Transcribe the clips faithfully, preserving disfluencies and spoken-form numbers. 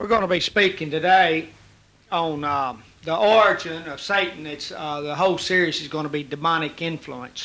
We're going to be speaking today on uh, the origin of Satan. It's uh, the whole series is going to be demonic influence.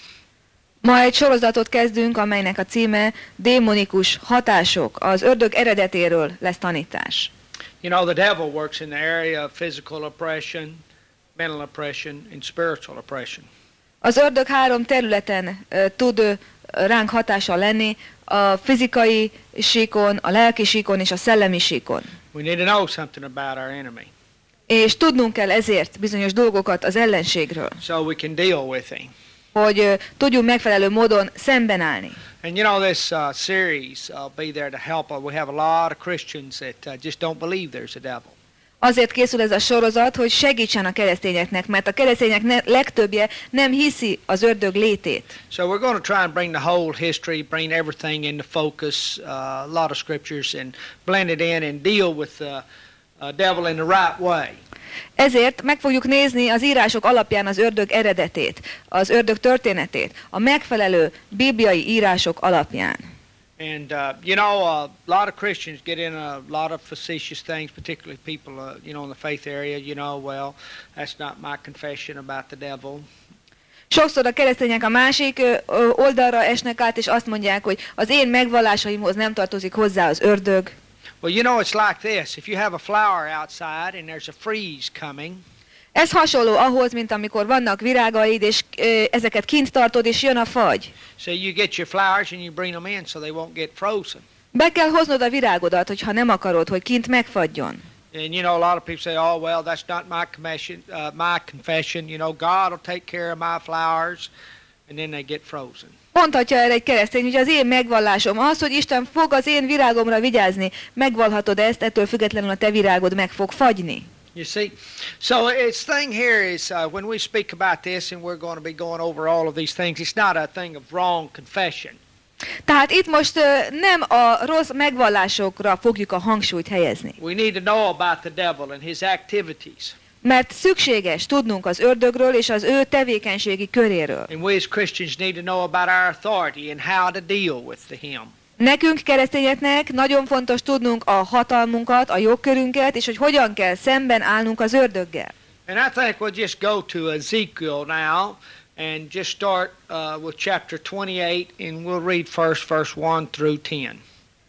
Ma egy sorozatot kezdünk, amelynek a címe Démonikus hatások. Az ördög eredetéről lesz tanítás. You know, the devil works in the area of physical oppression, mental oppression, and spiritual oppression. Az ördög három területen uh, tud uh, ránk hatással lenni, a fizikai síkon, a lelki síkon és a szellemi síkon. We need to know something about our enemy. És tudnunk kell ezért bizonyos dolgokat az ellenségről, So we can deal with him. hogy uh, tudjunk megfelelő módon szemben állni. And you know, this uh, series uh, be there to help. Uh, we have a lot of Christians that uh, just don't believe there's a devil. Azért készül ez a sorozat, hogy segítsen a keresztényeknek, mert a keresztények ne, legtöbbje nem hiszi az ördög létét. So we're going to try and bring the whole history, bring everything into focus, uh, a lot of scriptures, and blend it in and deal with the uh, devil in the right way. Ezért meg fogjuk nézni az írások alapján az ördög eredetét, az ördög történetét, a megfelelő bibliai írások alapján. And uh, you know, a lot of Christians get in a lot of facetious things, particularly people, uh, you know, in the faith area. You know, well, that's not my confession about the devil. Sokszor a keresztények a másik ö, ö, oldalra esnek át, és azt mondják, hogy az én megvallásaimhoz nem tartozik hozzá az ördög. Well, you know, it's like this. If you have a flower outside and there's a freeze coming, Ez hasonló ahhoz, mint amikor vannak virágaid, és ö, ezeket kint tartod, és jön a fagy. so you get your flowers and you bring them in so they won't get frozen. Be kell hoznod a virágodat, hogyha nem akarod, hogy kint megfagyjon. And you know, a lot of people say, "Oh, well, that's not my confession. Uh, my confession. You know, God will take care of my flowers," and then they get frozen. Mondhatja erre egy keresztény, hogy az én megvallásom az, hogy Isten fog az én virágomra vigyázni. Megvalhatod ezt, ettől függetlenül a te virágod meg fog fagyni. You see, so its thing here is uh, when we speak about this, and we're going to be going over all of these things. It's not a thing of wrong confession. Tehát itt most uh, nem a rossz megvallásokra fogjuk a hangsúlyt helyezni. We need to know about the devil and his activities. Mert szükséges tudnunk az ördögről és az ő tevékenységi köréről. And we as Christians need to know about our authority and how to deal with the him. Nekünk, keresztényeknek nagyon fontos tudnunk a hatalmunkat, a jogkörünket, és hogy hogyan kell szemben állnunk az ördöggel. And I think we'll just go to Ezekiel now and just start uh, with chapter twenty-eight, and we'll read first verse one through ten.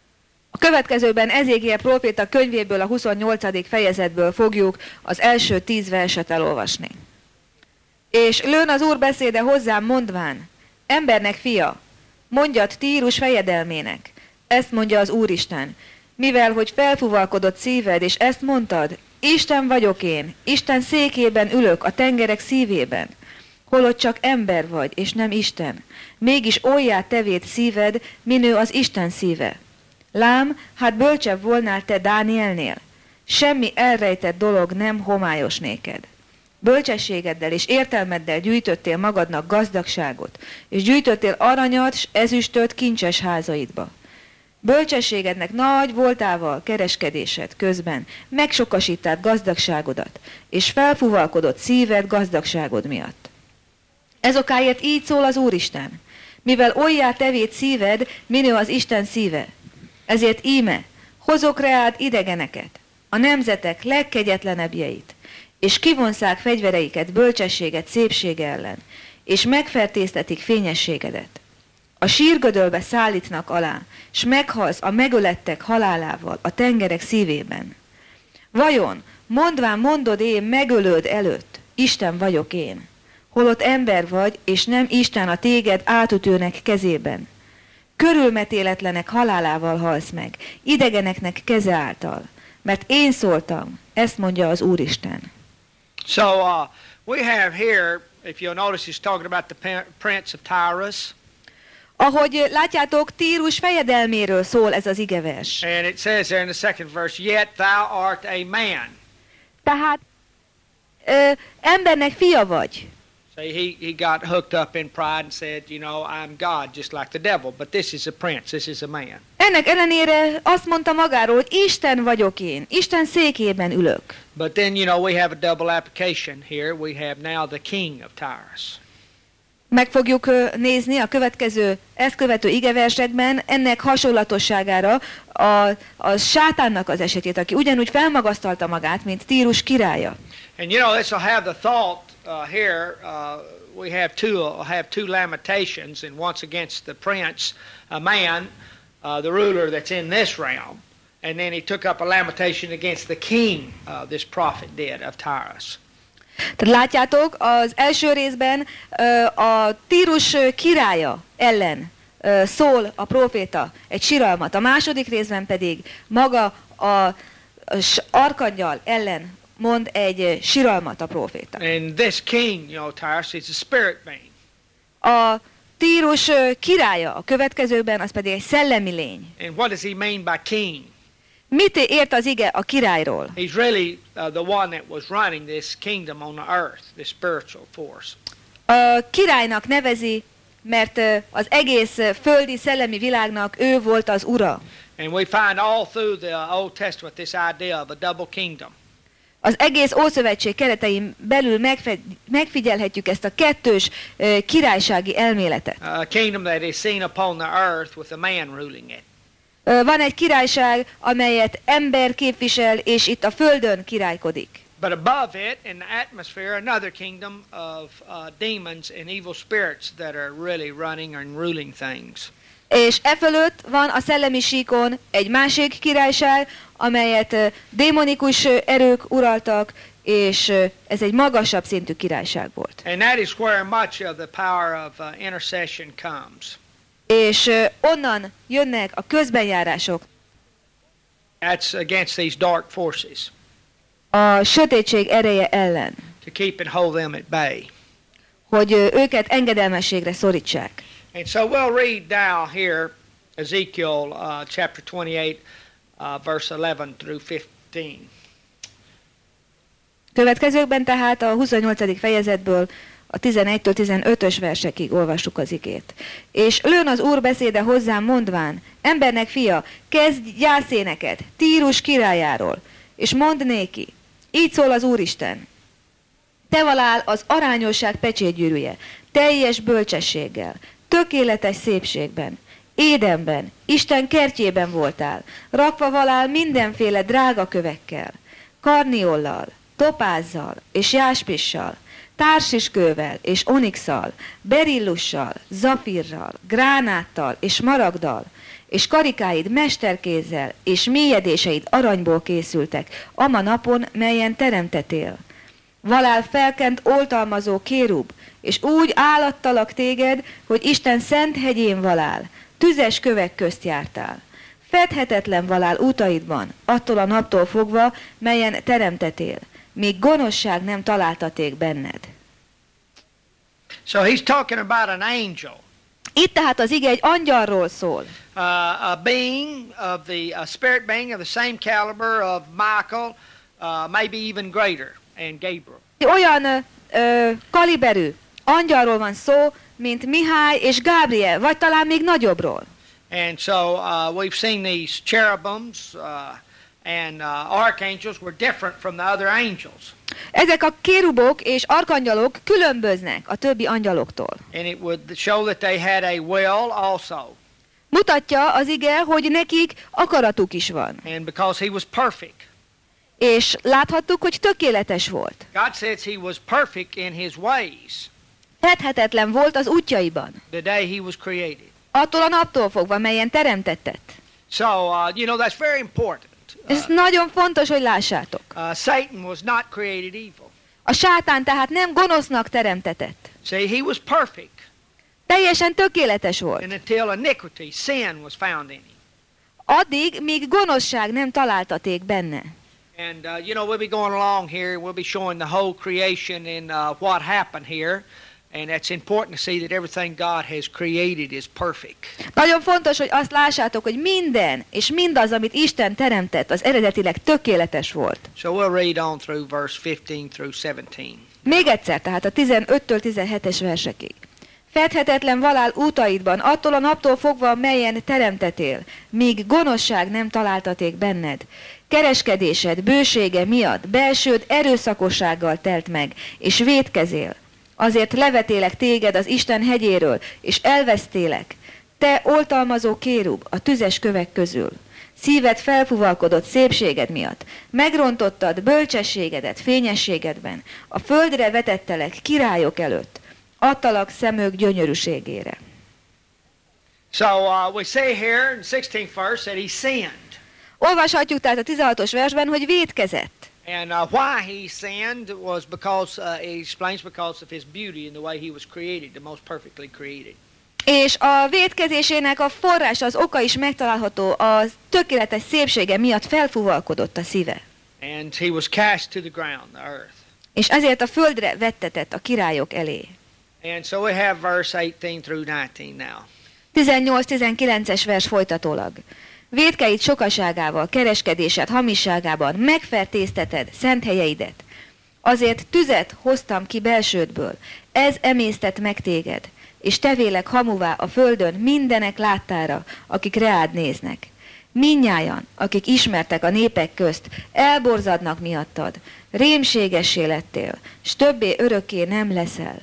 A következőben Ezékiel próféta könyvéből, a huszonnyolcadik fejezetből fogjuk az első tíz verset elolvasni. És lőn az Úr beszéde hozzám mondván, embernek fia, mondjad Tírus fejedelmének, ezt mondja az Úristen, mivel hogy felfuvalkodott szíved, és ezt mondtad, Isten vagyok én, Isten székében ülök a tengerek szívében, holott csak ember vagy, és nem Isten, mégis olyá tevét szíved, minő az Isten szíve. Lám, hát bölcsebb volnál te Dánielnél, semmi elrejtett dolog nem homályos néked. Bölcsességeddel és értelmeddel gyűjtöttél magadnak gazdagságot, és gyűjtöttél aranyat s ezüstöt kincses házaidba. Bölcsességednek nagy voltával kereskedésed közben megsokasítád gazdagságodat, és felfuvalkodott szíved gazdagságod miatt. Ezokáért így szól az Úristen, mivel olyá tevét szíved, minő az Isten szíve. Ezért íme, hozok reád idegeneket, a nemzetek legkegyetlenebbjeit, és kivonszák fegyvereiket bölcsességet szépség ellen, és megfertéztetik fényességedet. A sírgödölbe szállítnak alá, s meghalsz a megölettek halálával a tengerek szívében. Vajon, mondván mondod én megölőd előtt, Isten vagyok én, holott ember vagy, és nem Isten a téged átütőnek kezében. Körülmetéletlenek halálával halsz meg, idegeneknek keze által, mert én szóltam, ezt mondja az Úristen. So uh, we have here, if you'll notice, he's talking about the prince of Tyrus. Ahogy látjátok, Tírus fejedelméről szól ez az igevers. And it says there in the second verse, yet thou art a man. Tehát ö, embernek fia vagy. So he, he got hooked up in pride and said, you know, I'm God, just like the devil, but this is a prince, this is a man. Ennek ellenére azt mondta magáról, hogy Isten vagyok én, Isten székében ülök. But then, you know, we have a double application here. We have now the king of Tyrus. Meg fogjuk ö, nézni a következő, ezt követő igeversekben ennek hasonlatosságára a, a sátánnak az esetét, aki ugyanúgy felmagasztalta magát, mint Tírus királya. And you know, this will have the thought uh, here. Uh, we have two uh, have two lamentations, and once against the prince, a man, uh, the ruler that's in this realm, and then he took up a lamentation against the king. Uh, this prophet did of Tyrus. Tehát látjátok, az első részben ö, a Tírus ö, királya ellen ö, szól a próféta egy siralmat, a második részben pedig maga a s- arkangyal ellen mond egy ö, siralmat a próféta. And this king, you know, Tyrus, is a spirit being. A Tírus ö, királya a következőben az pedig egy szellemi lény. And what does he mean by king? Mit ért az ige a királyról? He's really uh, the one that was running this kingdom on the earth, this spiritual force. A királynak nevezi, mert ö, az egész ö, földi szellemi világnak ő volt az ura. And we find all through the Old Testament this idea of a double kingdom. Az egész Ószövetség keretein belül megfe- megfigyelhetjük ezt a kettős ö, királysági elméletet. A kingdom that is seen upon the earth with a man ruling it. Ö, van egy királyság, amelyet ember képvisel, és itt a földön királykodik. But above it, in the atmosphere, another kingdom of uh, demons and evil spirits that are really running and ruling things. És e fölött van a szellemi síkon egy másik királyság, amelyet ö, démonikus ö, erők uraltak, és ö, ez egy magasabb szintű királyság volt. And that is where much of the power of uh, intercession comes. És ö, onnan jönnek a közbenjárások, That's against these dark forces, a sötétség ereje ellen, to keep and hold them at bay. hogy ö, őket engedelmességre szorítsák. And so we'll read now here Ezekiel uh, chapter twenty-eight, uh, verse eleven through fifteen. Következőkben tehát a huszonnyolcadik fejezetből a tizenegytől tizenötös versekig olvassuk az igét. És lőn az Úr beszéde hozzám mondván, embernek fia, kezdj gyászéneket Tírus királyáról, és mondd néki, így szól az Úristen. Te valál az arányosság pecsétgyűrűje, teljes bölcsességgel, tökéletes szépségben, Édenben, Isten kertjében voltál, rakva valál mindenféle drága kövekkel, karniollal, topázzal és jáspissal, társiskővel és onyxal, berillussal, zafírral, gránáttal és maragdal, és karikáid mesterkézzel és mélyedéseid aranyból készültek, ama napon, melyen teremtetél. Valál felkent oltalmazó kérub, és úgy állattalak téged, hogy Isten szent hegyén valál, tüzes kövek közt jártál. Fedhetetlen valál utaidban, attól a naptól fogva, melyen teremtetél, míg gonoszság nem találtaték benned. So he's talking about an angel, Itt tehát az ige egy angyalról szól. uh, a being of the a spirit being of the same caliber of Michael, uh, maybe even greater, and Gabriel. Olyan ö, ö, kaliberű angyalról van szó, mint Mihály és Gábriel, vagy talán még nagyobbról. And so uh, we've seen these cherubims uh, and uh, archangels were different from the other angels. Ezek a kérubok és arkangyalok különböznek a többi angyaloktól. And it would show that they had a will also. Mutatja az ige, hogy nekik akaratuk is van. And because he was perfect. És láthattuk, hogy tökéletes volt. God says he was perfect in his ways Fedhetetlen volt az útjaiban. the day he was created. Attól a naptól fogva, melyen teremtetett. So, uh, you know, that's very important. Ez Uh, nagyon fontos, hogy lássátok. uh, Satan was not created evil. A sátán tehát nem gonosznak teremtetett. See, he was perfect. Teljesen tökéletes volt. And until iniquity, sin was found in him. Addig, míg gonoszság nem találtaték benne. And, uh, you know, we'll be going along here, we'll be showing the whole creation and uh, what happened here. And it's important to see that everything God has created is perfect. Nagyon fontos, hogy azt lássátok, hogy minden és mindaz, amit Isten teremtett, az eredetileg tökéletes volt. So we'll read on through verse fifteen through seventeen. Még egyszer, tehát a tizenöttől tizenhetes versekig. Fedhetetlen valál útaidban, attól a naptól fogva, melyen teremtetél, míg gonoszság nem találtaték benned. Kereskedésed, bősége miatt belsőd erőszakossággal telt meg, és vétkezél. Azért levetélek téged az Isten hegyéről, és elvesztélek, te oltalmazó kérub a tüzes kövek közül. Szíved felfuvalkodott szépséged miatt. Megrontottad bölcsességedet fényességedben. A földre vetettelek királyok előtt. Adtalak szemök gyönyörűségére. So uh, we say here in the sixteenth verse that he sinned. Olvashatjuk tehát a tizenhatos versben, hogy vétkezett. And uh, why he sinned was because, uh, he explains, because of his beauty and the way he was created, the most perfectly created. És a vétkezésének a forrás, az oka is megtalálható, a tökéletes szépsége miatt felfuvalkodott a szíve. And he was cast to the ground, the earth. És ezért a földre vettetett a királyok elé. And so we have verse eighteen through nineteen now. tizennyolc-tizenkilences vers folytatólag. Vétkeit sokaságával, kereskedésed hamisságában megfertézteted szent helyeidet. Azért tüzet hoztam ki belsődből, ez emésztett meg téged, és tevélek hamuvá a földön mindenek láttára, akik reád néznek. Mindnyájan, akik ismertek a népek közt, elborzadnak miattad, rémségessé lettél, s többé örökké nem leszel.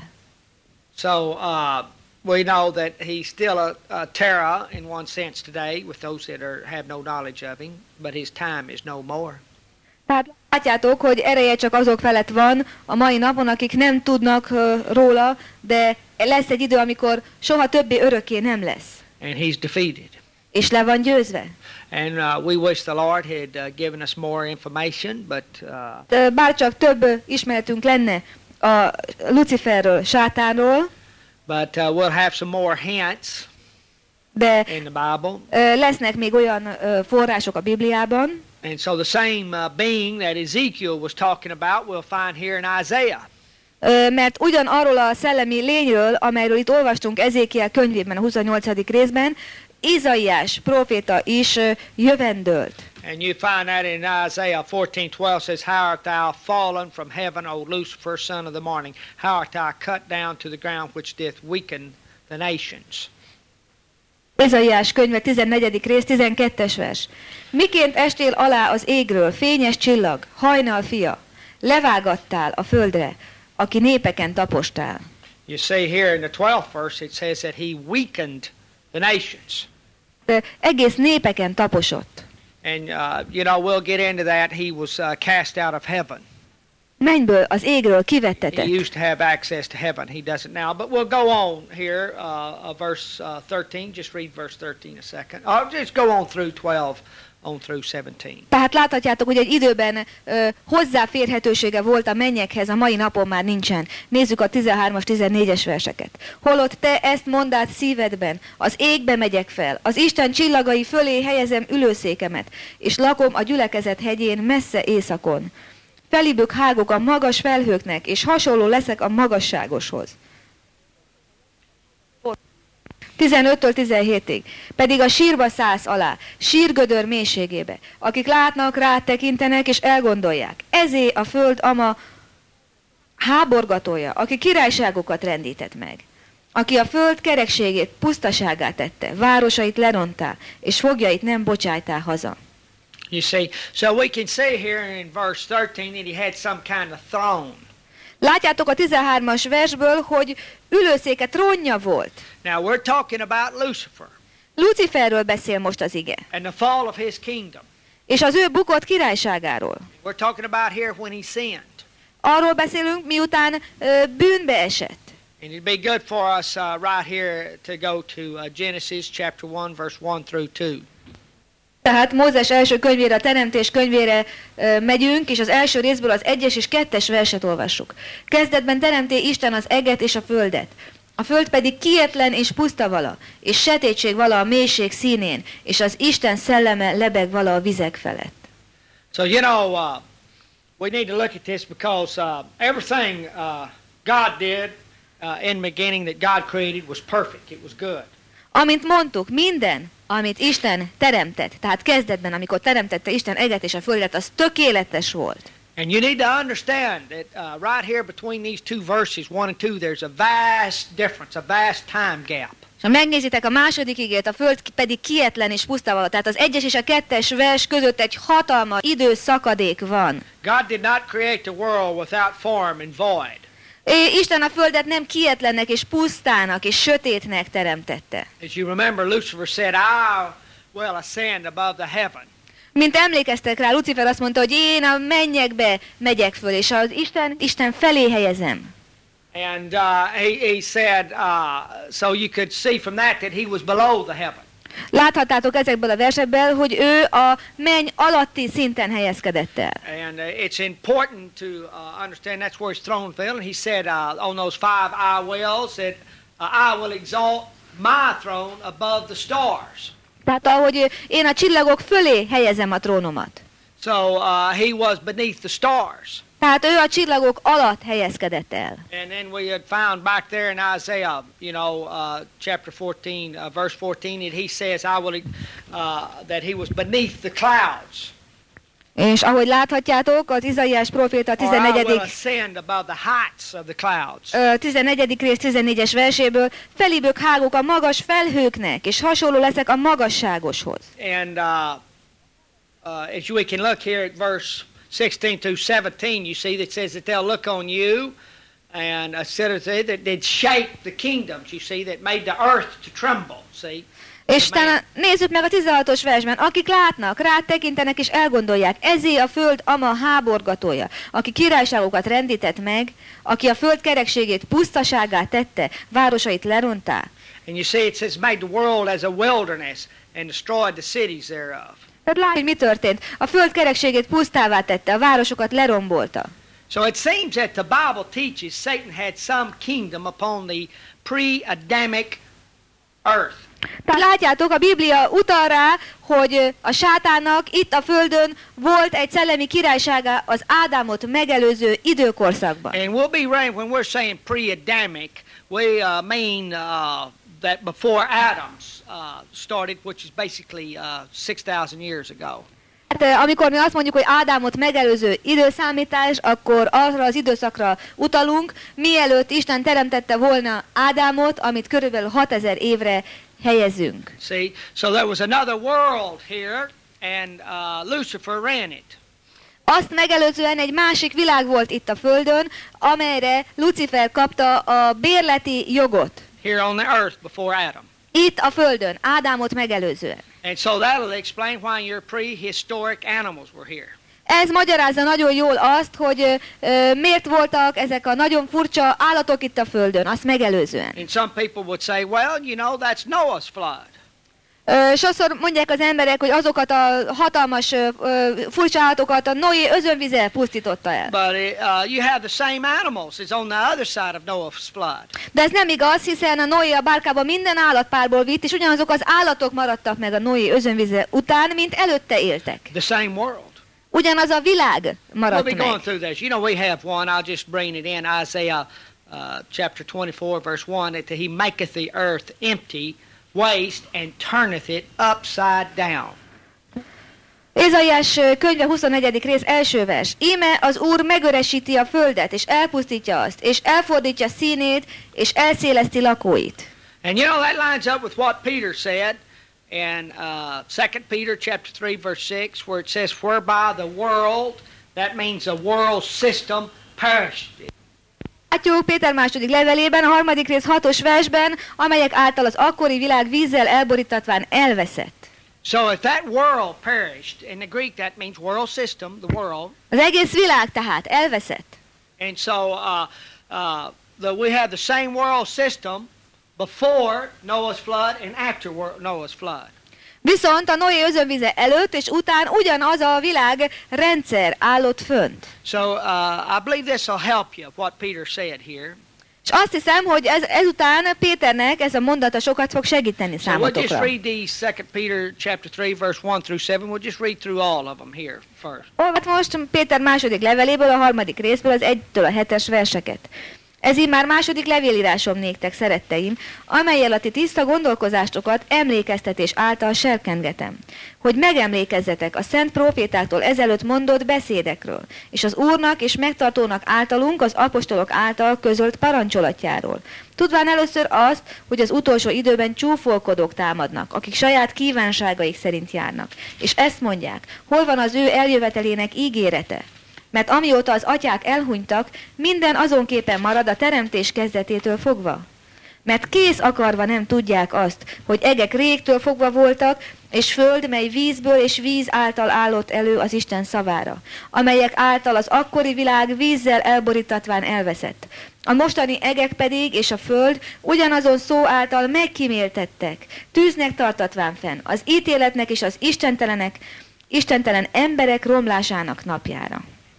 So uh, we know that he's still a, a terror in one sense today with those that are, have no knowledge of him, but his time is no more. Tehát látjátok, hogy ereje csak azok felett van a mai napon, akik nem tudnak uh, róla, de lesz egy idő, amikor soha többé örökké nem lesz. And he's defeated. És le van győzve. And uh, we wish the Lord had uh, given us more information, but uh, Bár csak több ismeretünk lenne a Luciferről, sátánról, but uh, we'll have some more hints de in the Bible. uh, lesznek még olyan uh, források a Bibliában. And so the same uh, being that Ezekiel was talking about, we'll find here in Isaiah. Uh, mert ugyan arról a szellemi lényről, amelyről itt olvastunk Ezékiel könyvében, a huszonnyolcadik részben, Izaiás próféta is uh, jövendölt. And you find that in Isaiah fourteen twelve says, How art thou fallen from heaven, O Lucifer, son of the morning? How art thou cut down to the ground, which did weaken the nations? Izaiás könyve tizennegyedik rész, tizenkettes vers. Miként estél alá az égről, fényes csillag, hajnal fia, levágattál a földre, aki népeken tapostál. You see here in the twelfth verse, it says that he weakened the nations. De egész népeken taposott. And, uh, you know, we'll get into that. He was uh, cast out of heaven. Mennyből, az égről He kivettetett. used to have access to heaven. He doesn't now. But we'll go on here, uh, uh, verse uh, thirteen. Just read verse thirteen a second. I'll just go on through twelve, on through seventeen. Tehát láthatjátok, hogy egy időben ö, hozzáférhetősége volt a mennyekhez, a mai napon már nincsen. Nézzük a tizenhármas, tizennégyes verseket. Holott te ezt mondád szívedben, az égbe megyek fel, az Isten csillagai fölé helyezem ülőszékemet, és lakom a gyülekezet hegyén messze északon. Felibök hágok a magas felhőknek, és hasonló leszek a magasságoshoz. tizenöttől tizenhétig. Pedig a sírba szállsz alá, sírgödör mélységébe, akik látnak, rád tekintenek, és elgondolják. Ezé a föld ama háborgatója, aki királyságokat rendített meg. Aki a föld kerekségét pusztaságát tette, városait lerontál, és fogjait nem bocsájtál haza. You see, so we can see here in verse thirteen that he had some kind of throne. Látjátok a tizenhármas versből, hogy ülőszéke, trónja volt. Now we're talking about Lucifer Luciferről beszél most az ige, and the fall of his kingdom. és az ő bukott királyságáról. We're talking about here when he sinned. Arról beszélünk, miután ö, bűnbe esett. And it'd be good for us uh, right here to go to uh, Genesis chapter one, verse one through two. Tehát Mózes első könyvére, a Teremtés könyvére ö, megyünk, és az első részből az egyes és kettes verset olvassuk. Kezdetben teremté Isten az eget és a földet. A föld pedig kietlen és puszta vala, és sötétség vala a mélység színén, és az Isten szelleme lebeg vala a vizek felett. So, you know, uh, we need to look at this because uh, everything uh, God did uh, in the beginning that God created was perfect. It was good. Amint mondtuk, minden, amit Isten teremtett, tehát kezdetben, amikor teremtette Isten eget és a földet, az tökéletes volt. And you need to understand that uh, right here between these two verses, one and two, there's a vast difference, a vast time gap. És ha megnézitek a második igét, a föld pedig kietlen és puszta vala, tehát az egyes és a kettes vers között egy hatalmas időszakadék van. God did not create the world without form and void. És Isten a földet nem kietlennek és pusztának és sötétnek teremtette. As you remember, Lucifer said, I will ascend above the heaven. Mint emlékeztek rá, Lucifer azt mondta, hogy én a mennyekbe megyek föl, és az Isten, Isten felé helyezem. And uh, he, he said, uh, so you could see from that that he was below the heaven. Láthattátok ezekből a versekből, hogy ő a menny alatti szinten helyezkedett el. And uh, it's important to uh, understand that's where his throne fell. And he said uh, on those five I wills that uh, I will exalt my throne above the stars. Tehát ahogy én a csillagok fölé helyezem a trónomat. So uh, he was beneath the stars. Tehát ő a csillagok alatt helyezkedett el. And then we had found back there in Isaiah, you know, uh, chapter fourteen, uh, verse fourteen, that he says, I will, uh, that he was beneath the clouds. És ahogy láthatjátok, az Izaiás próféta tizennegyedik tizennegyedik rész tizennégyes verséből, felébök hágok a magas felhőknek, és hasonló leszek a magasságoshoz. And uh, uh, as we can look here at verse sixteen through seventeen, you see that says that they'll look on you, and uh, said that they'd shake the kingdoms, you see, that made the earth to tremble, see. És utána nézzük meg a tizenhatos versben, akik látnak, rád tekintenek és elgondolják, ezé a föld ama háborgatója, aki királyságokat rendített meg, aki a föld kerekségét pusztaságá tette, városait lerontá. And you see it says made the world as a wilderness and destroyed the cities thereof. Tehát látjuk, hogy mi történt. A föld kerekségét pusztává tette, a városokat lerombolta. So it seems that the Bible teaches Satan had some kingdom upon the pre-Adamic earth. Tehát látjátok, a Biblia utal rá, hogy a sátának itt a földön volt egy szellemi királysága az Ádámot megelőző időkorszakban. And we'll be right when we're saying pre-Adamic, we uh, mean uh, that before Adam's uh, started, which is basically uh, six thousand years ago. Hát, amikor mi azt mondjuk, hogy Ádámot megelőző időszámítás, akkor arra az időszakra utalunk, mielőtt Isten teremtette volna Ádámot, amit körülbelül hatezer évre helyezünk. See, so there was another world here, and uh, Lucifer ran it. Azt megelőzően egy másik világ volt itt a földön, amelyre Lucifer kapta a bérleti jogot. Here on the earth before Adam. Itt a földön, Ádámot megelőzően. And so that'll explain why your prehistoric animals were here. Ez magyarázza nagyon jól azt, hogy ö, miért voltak ezek a nagyon furcsa állatok itt a földön, azt megelőzően. And some people would say, well, you know, that's Noah's flood. Ö, sokszor mondják az emberek, hogy azokat a hatalmas ö, furcsa állatokat a Noé özönvize pusztította el. But uh, you have the same animals as on the other side of Noah's flood. De ez nem igaz, hiszen a Noé a bárkában minden állatpárból vitt, és ugyanazok az állatok maradtak meg a Noé özönvize után, mint előtte éltek. The same world. Ugyanaz a világ maradt We'll be going meg. through this. You know, we have one. I'll just bring it in. Isaiah uh, chapter twenty-four, verse one. That he maketh the earth empty, waste, and turneth it upside down. Ézaiás könyve huszonnegyedik rész első vers. Íme az Úr megöresíti a földet, és elpusztítja azt, és elfordítja színét, és elszéleszti lakóit. And you know, that lines up with what Peter said in uh, Second Peter chapter three, verse six, where it says, whereby the world, that means the world system, perished. Látjuk Péter második levelében, a harmadik rész hatos versben, amelyek által az akkori világ vízzel elborítatván elveszett. So if that world perished, in the Greek that means world system, the world. Az egész világ tehát elveszett. And so uh, uh, the, we have the same world system before Noah's flood and after Noah's flood. Viszont a Noé özönvize előtt és után ugyanaz a világ rendszer állott fönt. So uh, I believe this will help you, what Peter said here. És azt hiszem, hogy ez, ezután Péternek ez a mondata sokat fog segíteni So we'll just számotokra. read these Second Peter chapter three, verse one through seven. We'll just read through all of them here first. Olvad most Péter második leveléből, a harmadik részből az egytől a hetes verseket. Ez így már második levélírásom néktek, szeretteim, amellyel a ti tiszta gondolkozástokat emlékeztetés által serkengetem, hogy megemlékezzetek a szent prófétáktól ezelőtt mondott beszédekről, és az Úrnak és megtartónak általunk az apostolok által közölt parancsolatjáról. Tudván először azt, hogy az utolsó időben csúfolkodók támadnak, akik saját kívánságaik szerint járnak, és ezt mondják, hol van az ő eljövetelének ígérete. Mert amióta az atyák elhunytak, minden azonképpen marad a teremtés kezdetétől fogva. Mert kész akarva nem tudják azt, hogy egek régtől fogva voltak, és föld, mely vízből és víz által állott elő az Isten szavára, amelyek által az akkori világ vízzel elborítatván elveszett. A mostani egek pedig és a föld ugyanazon szó által megkíméltettek, tűznek tartatván fenn, az ítéletnek és az istentelenek, istentelen emberek romlásának napjára.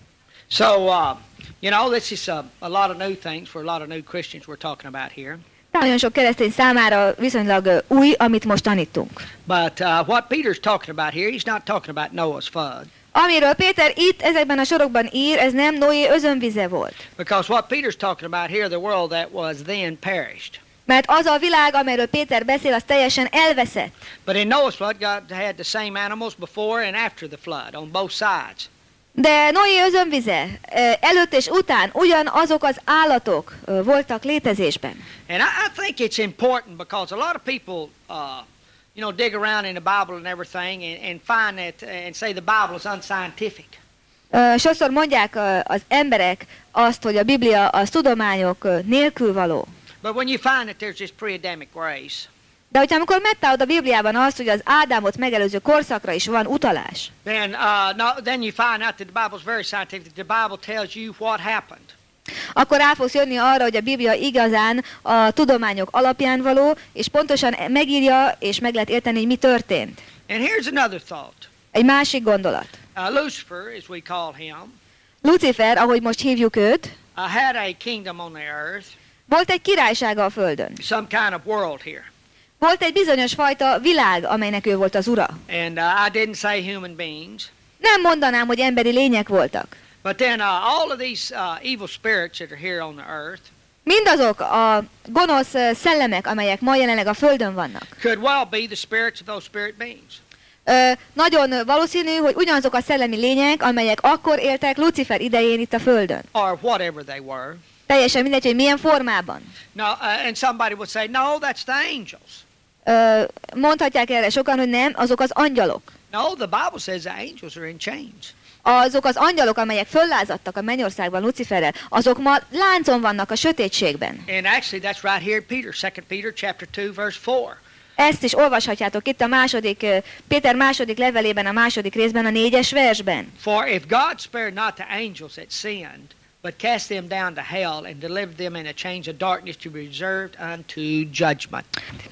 So, uh, you know, this is a, a lot of new things for a lot of new Christians we're talking about here. Nagyon sok keresztény számára viszonylag ö, új, amit most tanítunk. But uh, what Peter's talking about here, he's not talking about Noah's flood. Amiről Péter itt ezekben a sorokban ír, ez nem Noé özönvize volt. Because what Peter's talking about here, the world that was then perished. Mert az a világ, amelyről Péter beszél, az teljesen elveszett. But in Noah's flood, God had the same animals before and after the flood on both sides. De Noé özönvize ö, előtt és után ugyanazok az állatok ö, voltak létezésben. And I, I think it's important because a lot of people, uh, you know, dig around in the Bible and everything and, and find that and say the Bible is unscientific. Ö, Sokszor mondják ö, az emberek azt, hogy a Biblia az tudományok ö, nélkül való. But when you find that there's this pre-Adamic race, De hogyha amikor megtalálod a Bibliában azt, hogy az Ádámot megelőző korszakra is van utalás, then uh, no, then you find out that the Bible is very scientific. The Bible tells you what happened. akkor rá fogsz jönni arra, hogy a Biblia igazán a tudományok alapján való, és pontosan megírja, és meg lehet érteni, hogy mi történt. And here's another thought. Egy másik gondolat. Uh, Lucifer, as we call him, Lucifer, ahogy most hívjuk őt, uh, had a kingdom on the earth, volt egy királysága a földön. some kind of world here. Volt egy bizonyos fajta világ, amelynek ő volt az ura. And uh, I didn't say human beings. Nem mondanám, hogy emberi lények voltak. But then uh, all of these uh, evil spirits that are here on the earth Mindazok a gonosz ö, szellemek, amelyek ma jelenleg a földön vannak. could well be the spirits of those spirit beings. Ö, nagyon valószínű, hogy ugyanazok a szellemi lények, amelyek akkor éltek Lucifer idején itt a földön. Or whatever they were. Teljesen mindegy, hogy milyen formában. No, uh, and somebody would say, no, that's the angels. Ö, mondhatják erre sokan, hogy nem, azok az angyalok. No, the Bible says the angels are in chains. Azok az angyalok, amelyek föllázadtak a mennyországban Luciferrel, azok ma láncon vannak a sötétségben. And actually that's right here in Peter, Second Peter chapter two verse four. Ezt is olvashatjátok itt a második, ö, Péter második levelében, a második részben, a négyes versben. For if God spared not the angels that sinned, but cast them down to hell and delivered them in a chains of darkness to be reserved unto judgment.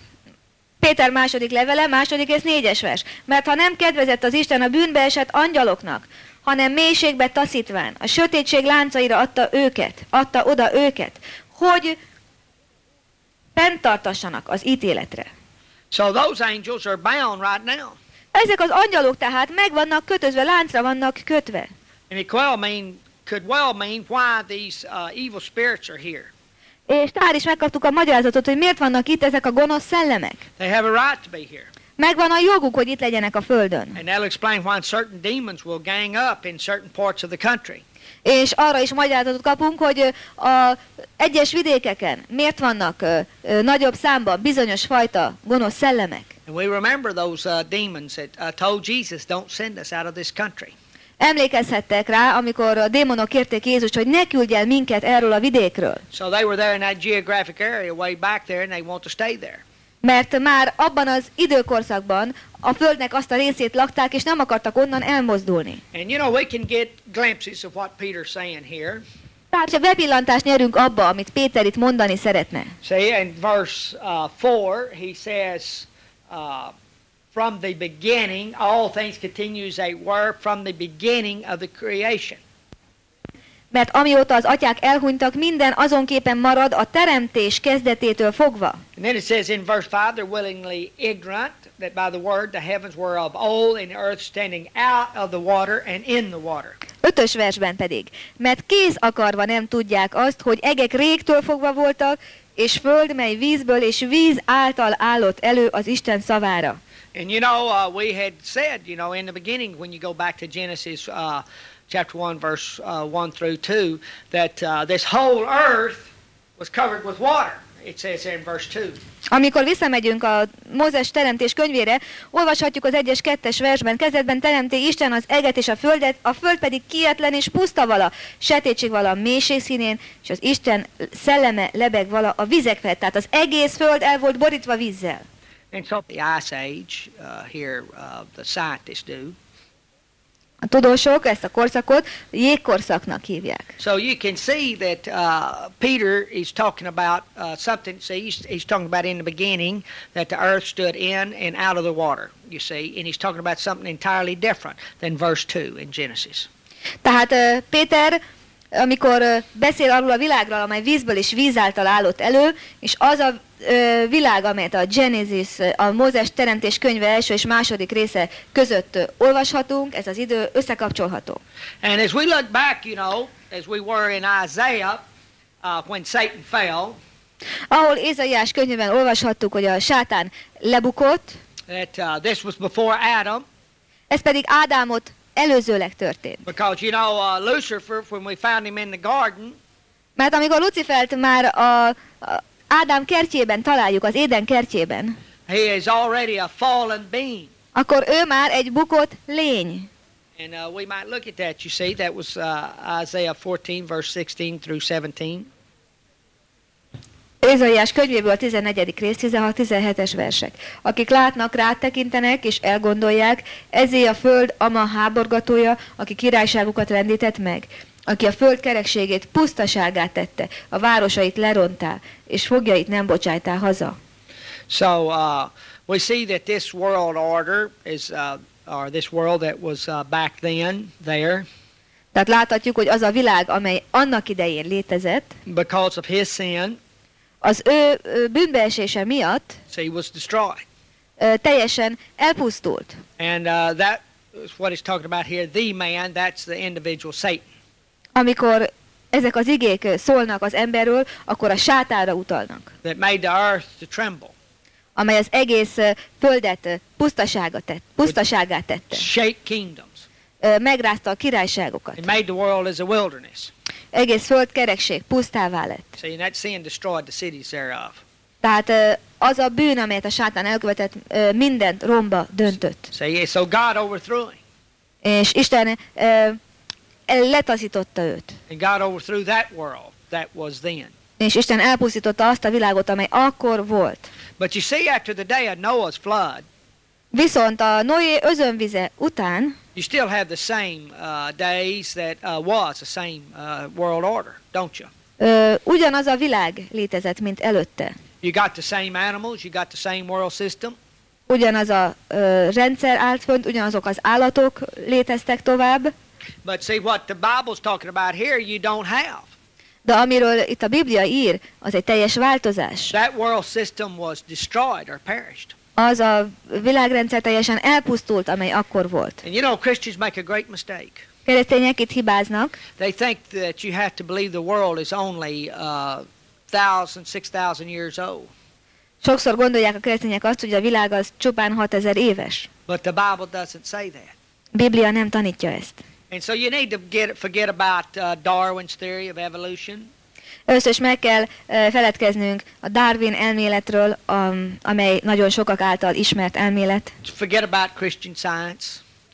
Péter második levele, második rész, négyes vers. Mert ha nem kedvezett az Isten a bűnbe esett angyaloknak, hanem mélységbe taszítván, a sötétség láncaira adta őket, adta oda őket, hogy fenntartassanak az ítéletre. So those angels are bound right now. Ezek az angyalok tehát meg vannak kötözve, láncra vannak kötve. And it well mean, could well mean why these uh, evil spirits are here. És tehát is megkaptuk a magyarázatot, hogy miért vannak itt ezek a gonosz szellemek. They have a right to be here. Megvan a joguk, hogy itt legyenek a földön. And that'll explain why certain demons will gang up in certain parts of the country. És arra is magyarázatot kapunk, hogy a egyes vidékeken miért vannak ö, ö, nagyobb számban bizonyos fajta gonosz szellemek. And we remember those uh, demons that uh, told Jesus, don't send us out of this country. Emlékezhettek rá, amikor a démonok kérték Jézust, hogy ne küldj el minket erről a vidékről. So they were there in that geographic area way back there and they want to stay there. Mert már abban az időkorszakban a földnek azt a részét lakták, és nem akartak onnan elmozdulni. And you know, we can get glimpses of what Peter's saying here. Tehát, ha bepillantást nyerünk abba, amit Péter itt mondani szeretne. See, in verse uh, four, he says, uh, from the beginning, all things continue as they were from the beginning of the creation. Mert amióta az atyák elhunytak, minden azonképpen marad a teremtés kezdetétől fogva. And then it says in verse five, they're willingly ignorant that by the word the heavens were of old and the earth standing out of the water and in the water. Ötös versben pedig, mert kéz akarva nem tudják azt, hogy egek régtől fogva voltak, és föld, mely vízből és víz által állott elő az Isten szavára. And you know, uh, we had said, you know, in the beginning when you go back to Genesis uh, chapter one, verse uh, one through two, that uh, this whole earth was covered with water. It says in verse two. Amikor visszamegyünk a Mózes teremtés könyvére, olvashatjuk az egyes kettes versben, kezdetben teremti Isten az eget és a földet, a föld pedig kietlen és puszta vala, sötétség vala a mélység színén, és az Isten szelleme lebeg vala a vizek felett. Tehát az egész föld el volt borítva vízzel. And so the Ice Age, uh, here uh, the scientists do. A tudósok ezt a korszakot jégkorszaknak hívják. So you can see that uh, Peter is talking about uh, something. See, he's, he's talking about in the beginning that the earth stood in and out of the water. You see, and he's talking about something entirely different than verse two in Genesis. Tehát uh, Péter, amikor uh, beszél arról a világról, amely vízből és víz által állott elő, és az a uh, világ, amelyet a Genesis, a Mózes teremtés könyve első és második része között uh, olvashatunk, ez az idő összekapcsolható. And as we look back, you know, as we were in Isaiah, uh, when Satan fell, ahol Ézaiás könyvében olvashattuk, hogy a sátán lebukott, that uh, this was before Adam. Ez pedig Ádámot előzőleg történt. Because, you know, uh, Lucifer, when we found him in the garden, Mert amikor Lucifert már a, a Ádám kertjében találjuk, az Éden kertjében, he is already a fallen being. akkor ő már egy bukott lény. And uh, we might look at that, you see, that was uh, Isaiah fourteen, verse sixteen through seventeen. Ézaiás könyvéből a tizennegyedik rész, tizenhat-tizenhetes versek. Akik látnak, rátekintenek és elgondolják, ezé a föld ama háborgatója, aki királyságukat rendített meg, aki a föld kerekségét pusztaságát tette, a városait lerontá, és fogjait nem bocsájtál haza. So uh, we see that this world order is, uh, or this world that was uh, back then there, Tehát láthatjuk, hogy az a világ, amely annak idején létezett, because of his sin, az ő ő bűnbeesése miatt so he was destroyed. ö, teljesen elpusztult. And uh, that is what he's talking about here. The man, that's the individual Satan. Amikor ezek az igék szólnak az emberről, akkor a sátára utalnak, That made the earth to tremble, amely az egész ö, földet ö, pusztasága tett, pusztaságát tette. shake kingdoms. Ö, Megrázta a királyságokat. It made the world as a wilderness. Egész föld kerekség pusztává lett. See, and that sin destroyed the cities thereof. Tehát ö, az a bűn, amelyet a sátán elkövetett, ö, mindent romba döntött. See, so God overthrew him. És Isten ö, letaszította őt. And God overthrew that world that was then. És Isten elpusztította azt a világot, amely akkor volt. But you see, after the day of Noah's flood, Viszont a Noé özönvize után you still have the same uh, days that uh, was the same uh, world order, don't you? ö, ugyanaz a világ létezett, mint előtte. You got the same animals, you got the same world system, Ugyanaz a ö, rendszer állt fönt, ugyanazok az állatok léteztek tovább, but see what the Bible's talking about here, you don't have. de amiről itt a Biblia ír, az egy teljes változás. That world system was destroyed or perished. Az a világrendszer teljesen elpusztult, amely akkor volt. And you know, Christians make a great mistake. Keresztények itt hibáznak. They think that you have to believe the world is only uh, thousand, six thousand years old. Sokszor gondolják a keresztények azt, hogy a világ az csupán hatezer éves. But the Bible doesn't say that. Biblia nem tanítja ezt. And so you need to get, forget about uh, Darwin's theory of evolution. Először is meg kell ö, feledkeznünk a Darwin elméletről, am- amely nagyon sokak által ismert elmélet. Forget about Christian science.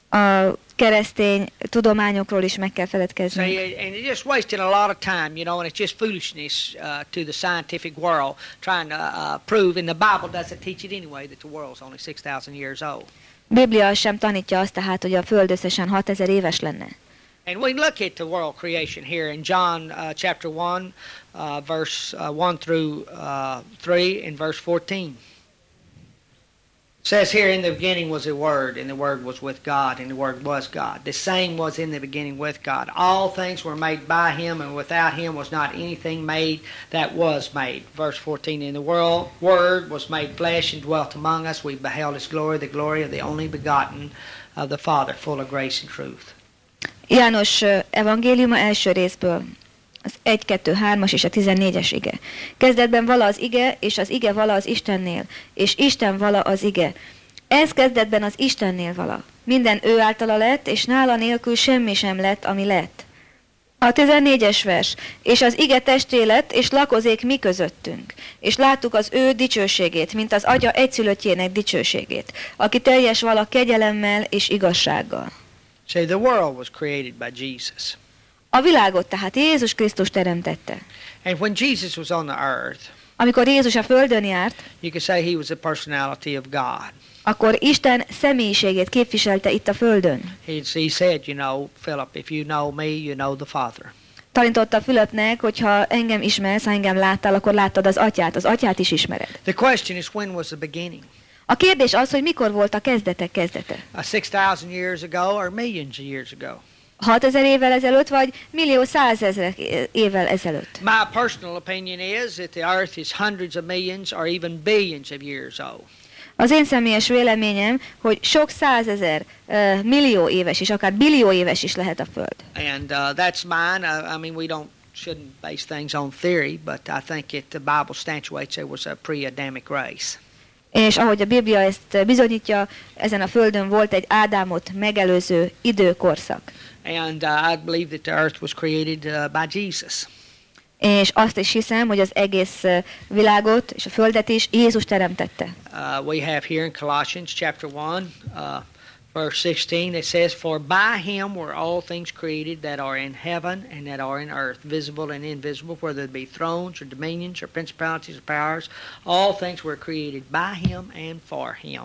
A keresztény tudományokról is meg kell feledkeznünk. See, and you're just wasting a lot of time, you know, and it's just foolishness uh, to the scientific world trying to uh, prove, and the Bible doesn't teach it anyway, that the world's only six thousand years old. Biblia sem tanítja azt tehát, hogy a Föld összesen hatezer éves lenne. And we look at the world creation here in John uh, chapter one, uh, verse uh, one through uh, three, and verse fourteen. It says here, in the beginning was the Word, and the Word was with God, and the Word was God. The same was in the beginning with God. All things were made by Him, and without Him was not anything made that was made. Verse fourteen, and the world, Word was made flesh and dwelt among us. We beheld His glory, the glory of the only begotten of the Father, full of grace and truth. János ö, evangéliuma első részből, az egy, kettő, hármas és a tizennégyes ige. Kezdetben vala az ige, és az ige vala az Istennél, és Isten vala az ige. Ez kezdetben az Istennél vala. Minden ő általa lett, és nála nélkül semmi sem lett, ami lett. A tizennégyes vers. És az ige testé lett, és lakozék mi közöttünk. És láttuk az ő dicsőségét, mint az atya egyszülöttjének dicsőségét, aki teljes vala kegyelemmel és igazsággal. See, the world was created by Jesus. A világot tehát Jézus Krisztus teremtette. And when Jesus was on the earth, Amikor Jézus a földön járt, you could say he was the personality of God. akkor Isten személyiségét képviselte itt a földön. He, he said, you know, Philip, if you know me, you know the Father. Tanította Fülöpnek, hogy ha engem ismersz, ha engem láttál, akkor láttad az atyát, az atyát is ismered. The question is, when was the beginning? A kérdés az, hogy mikor volt a kezdetek kezdete. Uh, six thousand years ago or millions of years ago? hatezer évvel ezelőtt, vagy millió százezer évvel ezelőtt. My personal opinion is that the earth is hundreds of millions or even billions of years old. Az én személyes véleményem, hogy sok százezer, uh, millió éves is, akár billió éves is lehet a Föld. And uh, that's mine. I, I mean, we don't shouldn't base things on theory, but I think it, the Bible substantiates there was a pre-Adamic race. És ahogy a Biblia ezt bizonyítja, ezen a Földön volt egy Ádámot megelőző időkorszak. And uh, I believe that the earth was created uh, by Jesus. És azt is hiszem, hogy az egész uh, világot és a Földet is Jézus teremtette. Uh, we have here in Colossians chapter one, uh, verse sixteen, it says, "For by him were all things created that are in heaven and that are in earth, visible and invisible, whether it be thrones or dominions or principalities or powers. All things were created by him and for him."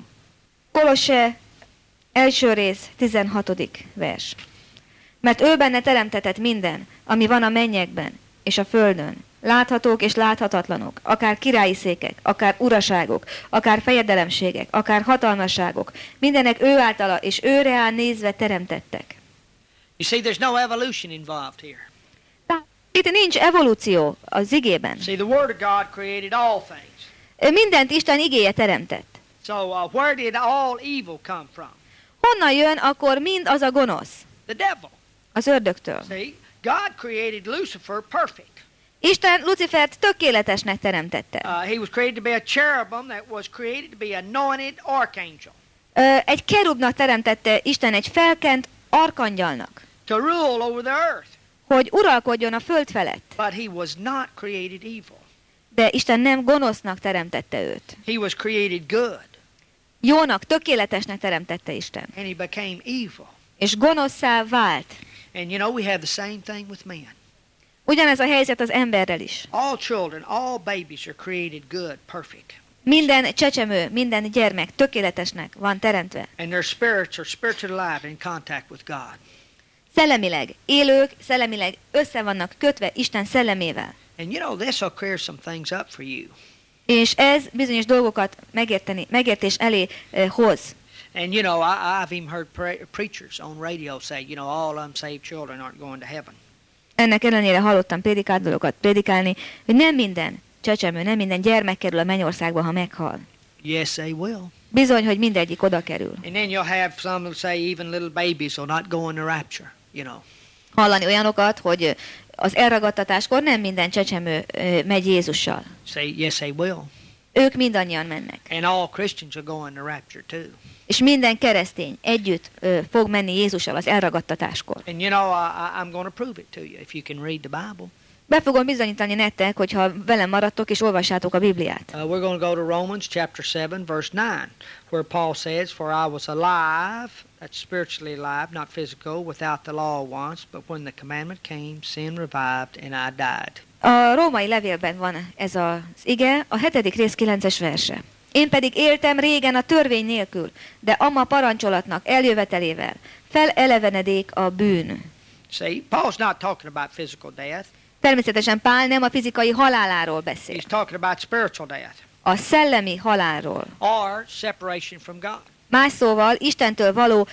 Kolosse első rész, tizenhatodik vers. Mert ő benne teremtetett minden, ami van a mennyekben és a földön, láthatók és láthatatlanok, akár királyi székek, akár uraságok, akár fejedelemségek, akár hatalmasságok, mindenek ő általa és őre áll nézve teremtettek. You see, there's no evolution involved here. Tehát itt nincs evolúció az igében. See, the Word of God created all things. Mindent Isten igéje teremtett. So uh, where did all evil come from? Honnan jön akkor mind az a gonosz? The devil. Az ördögtől. See, God created Lucifer perfect. Isten Lucifert tökéletesnek teremtette. Uh, he was created to be a cherubim that was created to be anointed archangel. Ö, egy kerubnak teremtette Isten, egy felkent arkangyalnak, To rule over the earth. hogy uralkodjon a föld felett. But he was not created evil. De Isten nem gonosznak teremtette őt. He was created good. Jónak, tökéletesnek teremtette Isten. And he became evil. És gonoszszá vált. And you know, we have the same thing with men. Ugyanez a helyzet az emberrel is. All children, all babies are created good, perfect. Minden csecsemő, minden gyermek tökéletesnek van teremtve. And their spirits are spiritually alive in contact with God. Szellemileg élők, szellemileg össze vannak kötve Isten szellemével. And you know, this will clear some things up for you. És ez bizonyos dolgokat megérteni, megértés elé eh, hoz. And you know, I, I've even heard pre- preachers on radio say, you know, all unsaved children aren't going to heaven. Ennek ellenére hallottam prédikálókat prédikálni, hogy nem minden csecsemő, nem minden gyermek kerül a mennyországba, ha meghal. Yes, they will. Bizony, hogy mindegyik oda kerül. And then you'll have some that say even little babies will not go in the rapture, you know. Hallani olyanokat, hogy az elragadtatáskor nem minden csecsemő ö, megy Jézussal. Say, yes, they will. Ők mindannyian mennek. And all Christians will go in the rapture too. És minden keresztény együtt ö, fog menni Jézussal az elragadtatáskor. And you know, I, I, I'm going to prove it to you if you can read the Bible. Be fogom bizonyítani nektek, hogyha velem maradtok és olvassátok a Bibliát. Uh, we're going to go to Romans chapter seven, verse nine, where Paul says, "For I was alive," that's spiritually alive, not physical, "without the law once, but when the commandment came, sin revived, and I died." A római levélben van ez az ige, a hetedik rész kilences verse. Én pedig éltem régen a törvény nélkül, de amma parancsolatnak eljövetelével felelevenedék a bűn. See, Paul's not talking about physical death. Természetesen Pál nem a fizikai haláláról beszél, He's talking about spiritual death a szellemi halálról. or separation from God. Más szóval Istentől való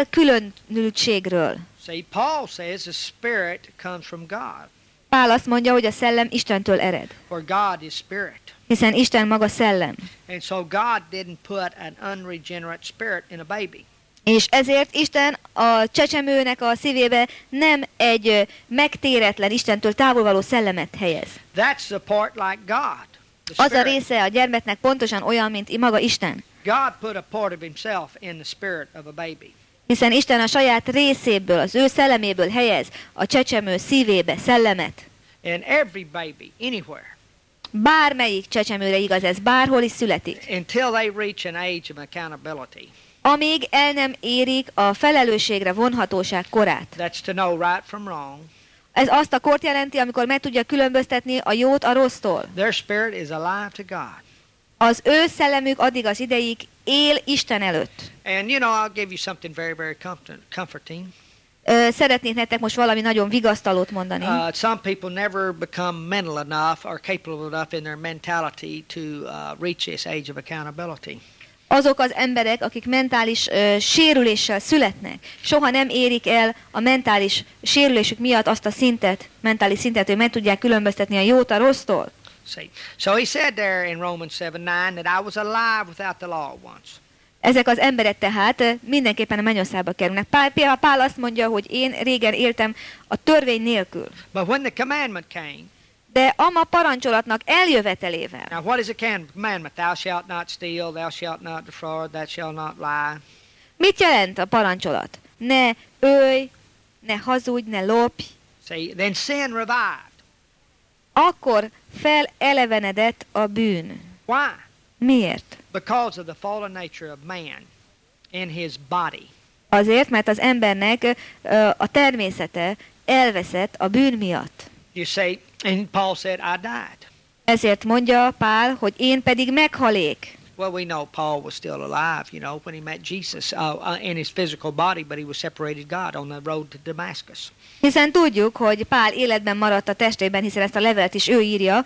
elkülönültségről. See, Paul says the spirit comes from God, Pál azt mondja, hogy a szellem Istentől ered, for God is spirit. hiszen Isten maga szellem. And so God didn't put an unregenerate spirit in a baby. És ezért Isten a csecsemőnek a szívébe nem egy ö, megtéretlen, Istentől távol való szellemet helyez. That's the part like God. The Az a spirit. része a gyermeknek pontosan olyan, mint maga Isten. God put a part of himself in the spirit of a baby. Hiszen Isten a saját részéből, az ő szelleméből helyez a csecsemő szívébe szellemet. And every baby, anywhere, Bármelyik csecsemőre igaz ez, bárhol is születik. until they reach an age of accountability, Amíg el nem érik a felelősségre vonhatóság korát. that's to know right from wrong, Ez azt a kort jelenti, amikor meg tudja különböztetni a jót a rossztól. their spirit is alive to God. Az ő szellemük addig az ideig él Isten előtt. And you know, I'll give you something very, very comfort- comforting. Ö, szeretnék nektek most valami nagyon vigasztalót mondani. Uh, some people never become mental enough or capable enough in their mentality to uh, reach this age of accountability. Azok az emberek, akik mentális ö, sérüléssel születnek, soha nem érik el a mentális sérülésük miatt azt a szintet, mentális szintet, hogy meg tudják különböztetni a jót a rossztól. See, so he said there in Romans seven nine that I was alive without the law once. Ezek az emberek tehát ö, mindenképpen a mennyországba kerülnek. Pál, Pál, Pál azt mondja, hogy én régen éltem a törvény nélkül. But when the commandment came, De ama parancsolatnak eljövetelével. now what is a can- commandment? Thou shalt not steal, thou shalt not defraud, thou shalt not lie. Mit jelent a parancsolat? Ne ölj, ne hazudj, ne lopj. See, then sin revived. Akkor felelevenedett a bűn. Why? Miért? Because of the fallen nature of man in his body. Azért, mert az embernek ö, a természete elveszett a bűn miatt. You see, and Paul said, I died. Ezért mondja Pál, hogy én pedig meghalék. Well, we know Paul was still alive, you know, when he met Jesus uh, uh, in his physical body, but he was separated God on the road to Damascus. Hiszen tudjuk, hogy Pál életben maradt a testében, hiszen ezt a levelet is ő írja,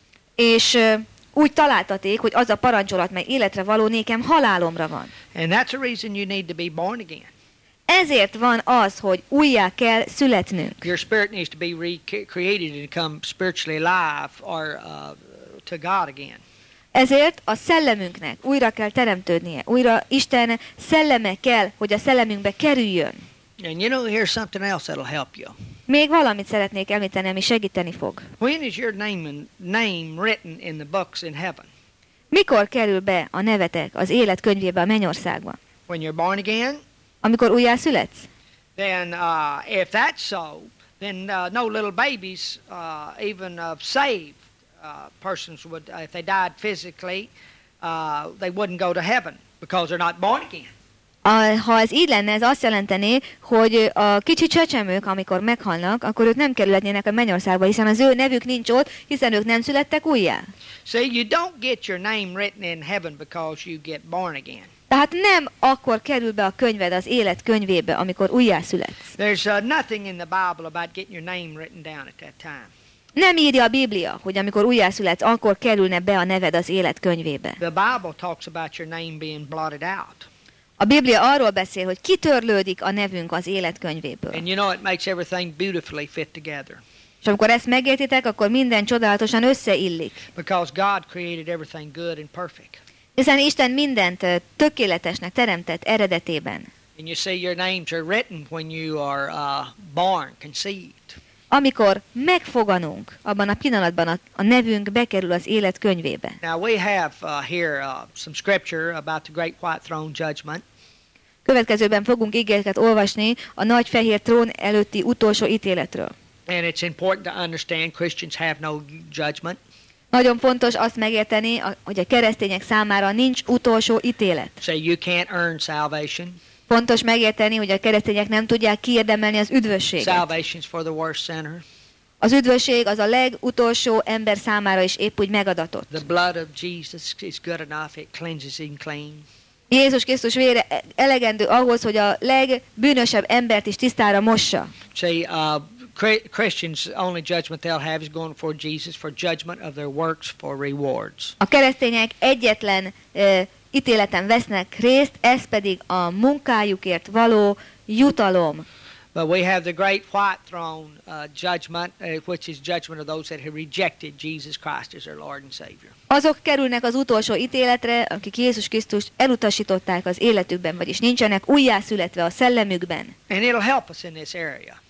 és ö, úgy találtaték, hogy az a parancsolat, mely életre való, nékem halálomra van. And that's the reason you need to be born again. Ezért van az, hogy újjá kell születnünk. Your spirit needs to be recreated and come spiritually alive or uh, to God again. Ezért a szellemünknek újra kell teremtődnie, újra Isten szelleme kell, hogy a szellemünkbe kerüljön. And you know, here's something else that'll help you. Még valamit szeretnék említeni, ami segíteni fog. When is your name name written in the books in heaven? Mikor kerül be a nevetek az élet könyvébe a mennyországba? When you're born again? Amikor újjászületsz? Then uh, if that's so, then uh, no little babies, uh, even of saved uh, persons would, uh, if they died physically, uh, they wouldn't go to heaven because they're not born again. A, ha ez így lenne, ez azt jelenteni, hogy a kicsi csecsemők, amikor meghalnak, akkor ők nem kerülhetnének a mennyországba, hiszen az ő nevük nincs ott, hiszen ők nem születtek újjá. See, you don't get your name written in heaven because you get born again. Tehát nem akkor kerül be a könyved az élet könyvébe, amikor újjászületsz. There's uh, nothing in the Bible about getting your name written down at that time. Nem írja a Biblia, hogy amikor újjászületsz, akkor kerülne be a neved az élet könyvébe. The Bible talks about your name being blotted out. A Biblia arról beszél, hogy kitörlődik a nevünk az élet könyvéből. And you know, it makes everything beautifully fit together. És amikor ezt megértitek, akkor minden csodálatosan összeillik. Because God created everything good and perfect. Hiszen Isten mindent ö, tökéletesnek teremtett eredetében. And you see, your names are written when you are uh, born, conceived. Amikor megfoganunk, abban a pillanatban a, a nevünk bekerül az élet könyvébe. Now, we have uh, here uh, some scripture about the great white throne judgment. Következőben fogunk ígéreket olvasni a nagy fehér trón előtti utolsó ítéletről. And it's important to understand Christians have no judgment. Nagyon fontos azt megérteni, a- hogy a keresztények számára nincs utolsó ítélet. So you can't earn salvation. Fontos megérteni, hogy a keresztények nem tudják kiérdemelni az üdvösséget. Salvation's for the worst sinner. Az üdvösség az a legutolsó ember számára is épp úgy megadatott. The blood of Jesus is good enough. It cleanses him clean. Jézus Krisztus vére elegendő ahhoz, hogy a legbűnösebb embert is tisztára mossa. See, uh, Chri- Christians' only judgment they'll have is going for Jesus for judgment of their works for rewards. A keresztények egyetlen uh, ítéleten vesznek részt, ez pedig a munkájukért való jutalom. But we have the great white throne uh, judgment, uh, which is judgment of those that have rejected Jesus Christ as their Lord and Savior. Azok kerülnek az utolsó ítéletre, akik Jézus Krisztust elutasították az életükben, vagyis nincsenek újjászületve a szellemükben. And it'll help us in this area.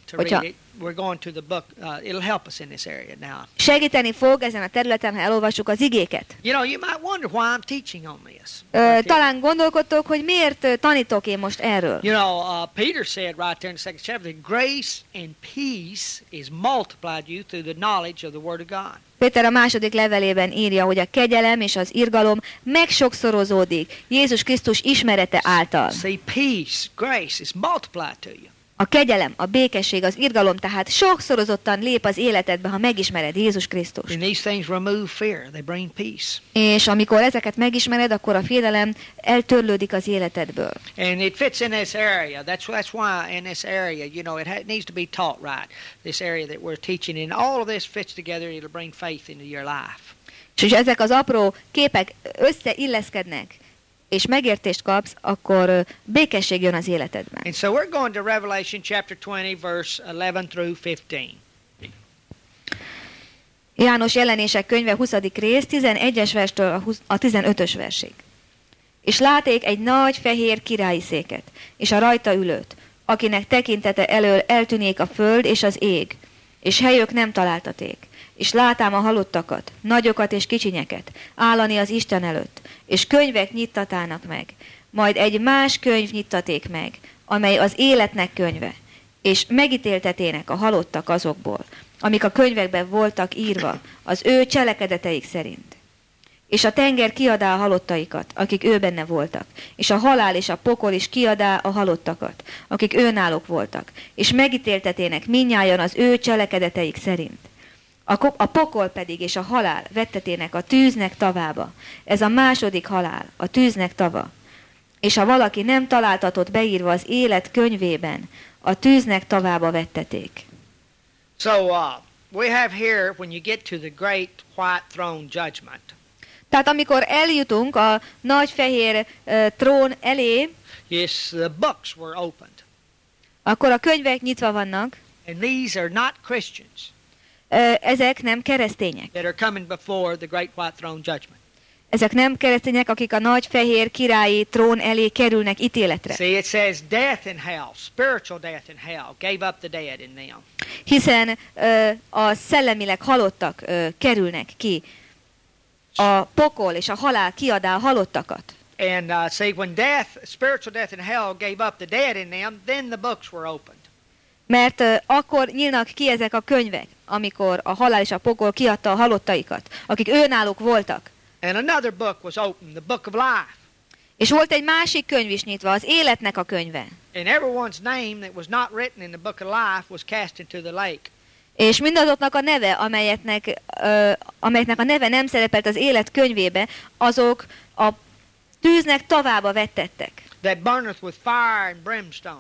to Hogyha- read it. We're going to the book. Uh, it'll help us in this area now. Segíteni fog ezen a területen, ha elolvassuk az igéket. You know, you might wonder why I'm teaching on this. Ö, Right here. talán gondolkodtok, hogy miért ö, tanítok én most erről. You know, uh, Peter said right there in the second chapter that grace and peace is multiplied you through the knowledge of the Word of God. Péter a második levelében írja, hogy a kegyelem és az irgalom megsokszorozódik Jézus Krisztus ismerete által. See, peace, grace is multiplied to you. A kegyelem, a békesség, az irgalom tehát sokszorozottan lép az életedbe, ha megismered Jézus Krisztust. And these things remove fear. They bring peace. És amikor ezeket megismered, akkor a félelem eltörlődik az életedből. And it fits in this area. That's that's why in this area, you know, it, ha- it needs to be taught right. This area that we're teaching, and all of this fits together. It'll bring faith into your life. És hogy ezek az apró képek összeilleszkednek, és megértést kapsz, akkor ö, békesség jön az életedben. And so we're going to Revelation chapter twenty, verse eleven through fifteen. János jelenések könyve huszadik rész, tizenegyes verstől a húsz- a tizenötös versig. És láték egy nagy fehér királyi széket, és a rajta ülőt, akinek tekintete elől eltűnék a föld és az ég, és helyök nem találtaték. És látám a halottakat, nagyokat és kicsinyeket, állani az Isten előtt, és könyvek nyittatának meg. Majd egy más könyv nyittaték meg, amely az életnek könyve, és megítéltetének a halottak azokból, amik a könyvekben voltak írva, az ő cselekedeteik szerint. És a tenger kiadá a halottaikat, akik ő benne voltak, és a halál és a pokol is kiadá a halottakat, akik őnáluk voltak, és megítéltetének mindnyájan az ő cselekedeteik szerint. A, ko- a pokol pedig és a halál vettetének a tűznek tavába. Ez a második halál, a tűznek tava. És ha valaki nem találtatott beírva az élet könyvében, a tűznek tavába vetteték. So uh, we have here, when you get to the great white throne judgment, Tehát amikor eljutunk a nagy fehér uh, trón elé, yes, the books were opened, akkor a könyvek nyitva vannak. and these are not Christians Ö, ezek nem keresztények. that are coming before the great white throne judgment. Ezek nem keresztények, akik a nagy fehér királyi trón elé kerülnek ítéletre. See, it says death and hell, spiritual death and hell, gave up the dead in them. Hiszen ö, a szellemileg halottak ö, kerülnek ki. A pokol és a halál kiadá a halottakat. And uh, see, when death, spiritual death and hell gave up the dead in them, then the books were opened. Mert ö, akkor nyílnak ki ezek a könyvek, amikor a halál és a pokol kiadta a halottaikat, akik őnáluk voltak. And another book was opened, the book of life. És volt egy másik könyv is nyitva, az életnek a könyve. And everyone's name that was not written in the book of life was cast into the lake. És mindazoknak a neve, amelyetnek, ö, amelyeknek a neve nem szerepelt az élet könyvébe, azok a tűznek tavába vettettek. That burneth with fire and brimstone.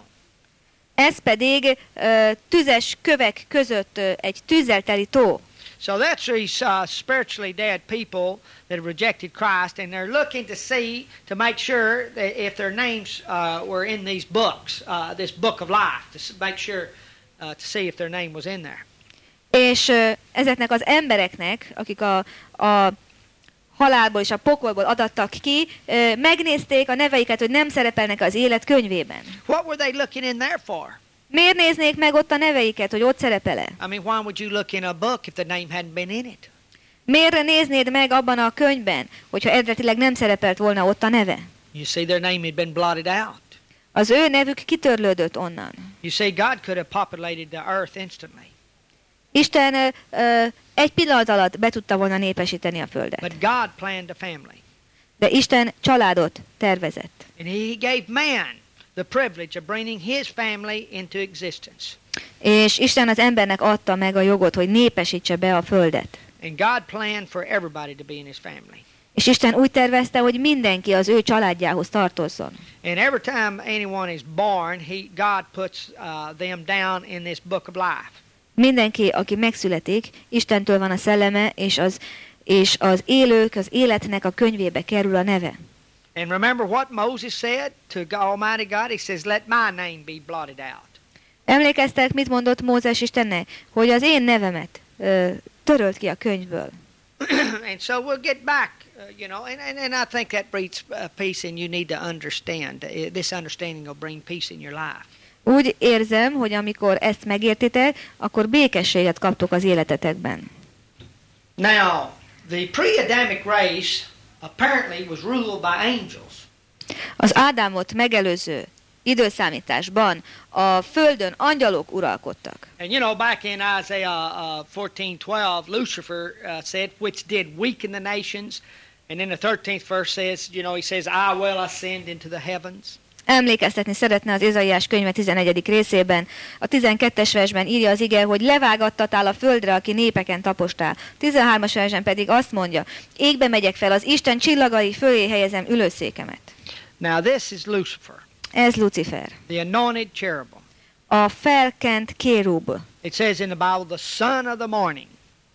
Ez pedig ö, tüzes kövek között ö, egy tűzzel teli tó. So that's these uh, spiritually dead people that have rejected Christ, and they're looking to see, to make sure that if their names uh, were in these books, uh, this book of life, to s- make sure uh, to see if their name was in there. És ö, ezeknek az embereknek, akik a, a halálból és a pokolból adattak ki, ö, megnézték a neveiket, hogy nem szerepelnek az élet könyvében. What were they looking in there for? Miért néznék meg ott a neveiket, hogy ott szerepel-e? I mean, why would you look in a book if the name hadn't been in it? Miért néznéd meg abban a könyvben, hogyha eredetileg nem szerepelt volna ott a neve? You see, their name had been blotted out. Az ő nevük kitörlődött onnan. You see, God could have populated the earth instantly, Isten ö, ö, egy pillanat alatt be tudta volna népesíteni a földet. but God planned a family. De Isten családot tervezett. And he gave man the privilege of bringing his family into existence. És Isten az embernek adta meg a jogot, hogy népesítse be a földet. And God planned for everybody to be in his family. És Isten úgy tervezte, hogy mindenki az ő családjához tartozzon. And every time anyone is born, he, God puts uh, them down in this book of life. Mindenki, aki megszületik, Istentől van a szelleme, és az, és az élők, az életnek a könyvébe kerül a neve. And remember what Moses said to God, Almighty God? He says, let my name be blotted out. Emlékeztek, mit mondott Mózes Istennek? Hogy az én nevemet ö, törölt ki a könyvből. And so we'll get back, uh, you know, and, and, and I think that breeds uh, peace, and you need to understand. Uh, this understanding will bring peace in your life. Úgy érzem, hogy amikor ezt megértitek, akkor békességet kaptok az életetekben. Now, the pre-Adamic race apparently was ruled by angels. Az Ádámot megelőző időszámításban a földön angyalok uralkodtak. And you know, back in Isaiah uh, fourteen twelve, Lucifer uh, said, which did weaken the nations. And then the thirteenth verse says, you know, he says, I will ascend into the heavens. Emlékeztetni szeretne az Ézaiás könyve tizenegyedik részében. A tizenkettes versben írja az ige, hogy levágattatál a földre, aki népeken tapostál. tizenhármas versben pedig azt mondja, égbe megyek fel, az Isten csillagai fölé helyezem ülőszékemet. Now this is Lucifer. Ez Lucifer. The anointed cherubim. A felkent kérub. It says in the Bible, the son of the morning.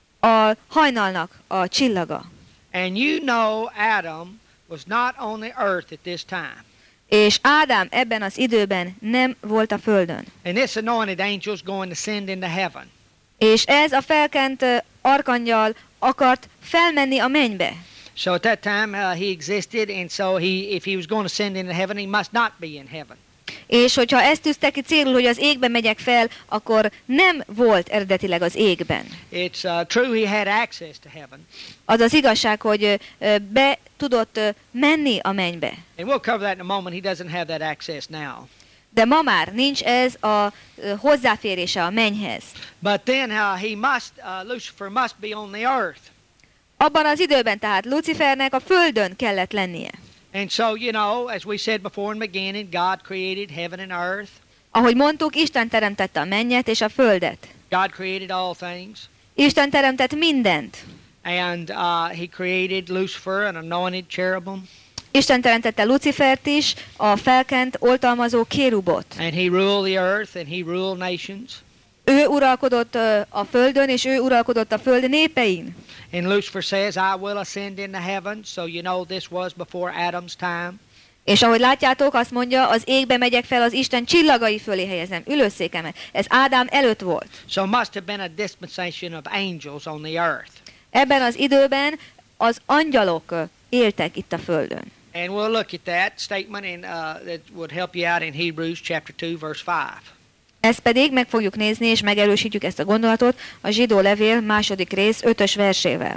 A hajnalnak a csillaga. And you know Adam was not on the earth at this time. És Ádám ebben az időben nem volt a földön. And this anointed angel is going to send into heaven. És ez a felkent arkangyal akart felmenni a mennybe. So at that time uh, he existed, and so he, if he was going to send into heaven, he must not be in heaven. És hogyha ezt tűzte ki célul, hogy az égbe megyek fel, akkor nem volt eredetileg az égben. It's uh, true he had access to heaven. Az az igazság, hogy ö, be tudott ö, menni a mennybe. And we'll cover that in a moment. He doesn't have that access now. De ma már nincs ez a ö, hozzáférése a mennyhez. But then uh, he must, uh, Lucifer must be on the earth. Abban az időben tehát Lucifernek a földön kellett lennie. And so, you know, as we said before in the beginning, God created heaven and earth. Ahogy mondtuk, Isten teremtette a mennyet és a földet. God created all things. Isten teremtett mindent. And uh, he created Lucifer, an anointed cherubim. Isten teremtette Lucifert is, a felkent oltalmazó kérubot. And he ruled the earth and he ruled nations. Ő uralkodott ö, a földön, és ő uralkodott a föld népein. And Lucifer says, I will ascend into heaven. So you know this was before Adam's time. És ahogy látjátok, azt mondja, az égbe megyek fel, az Isten csillagai fölé helyezem ülőszékemet. Ez Ádám előtt volt. So must have been a dispensation of angels on the earth. Ebben az időben az angyalok ö, éltek itt a földön. And we'll look at that statement in, uh, that would help you out in Hebrews chapter two, verse five. Ezt pedig meg fogjuk nézni, és megerősítjük ezt a gondolatot a Zsidó levél második rész ötös versével.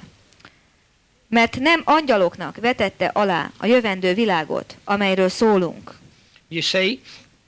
Mert nem angyaloknak vetette alá a jövendő világot, amelyről szólunk. You see?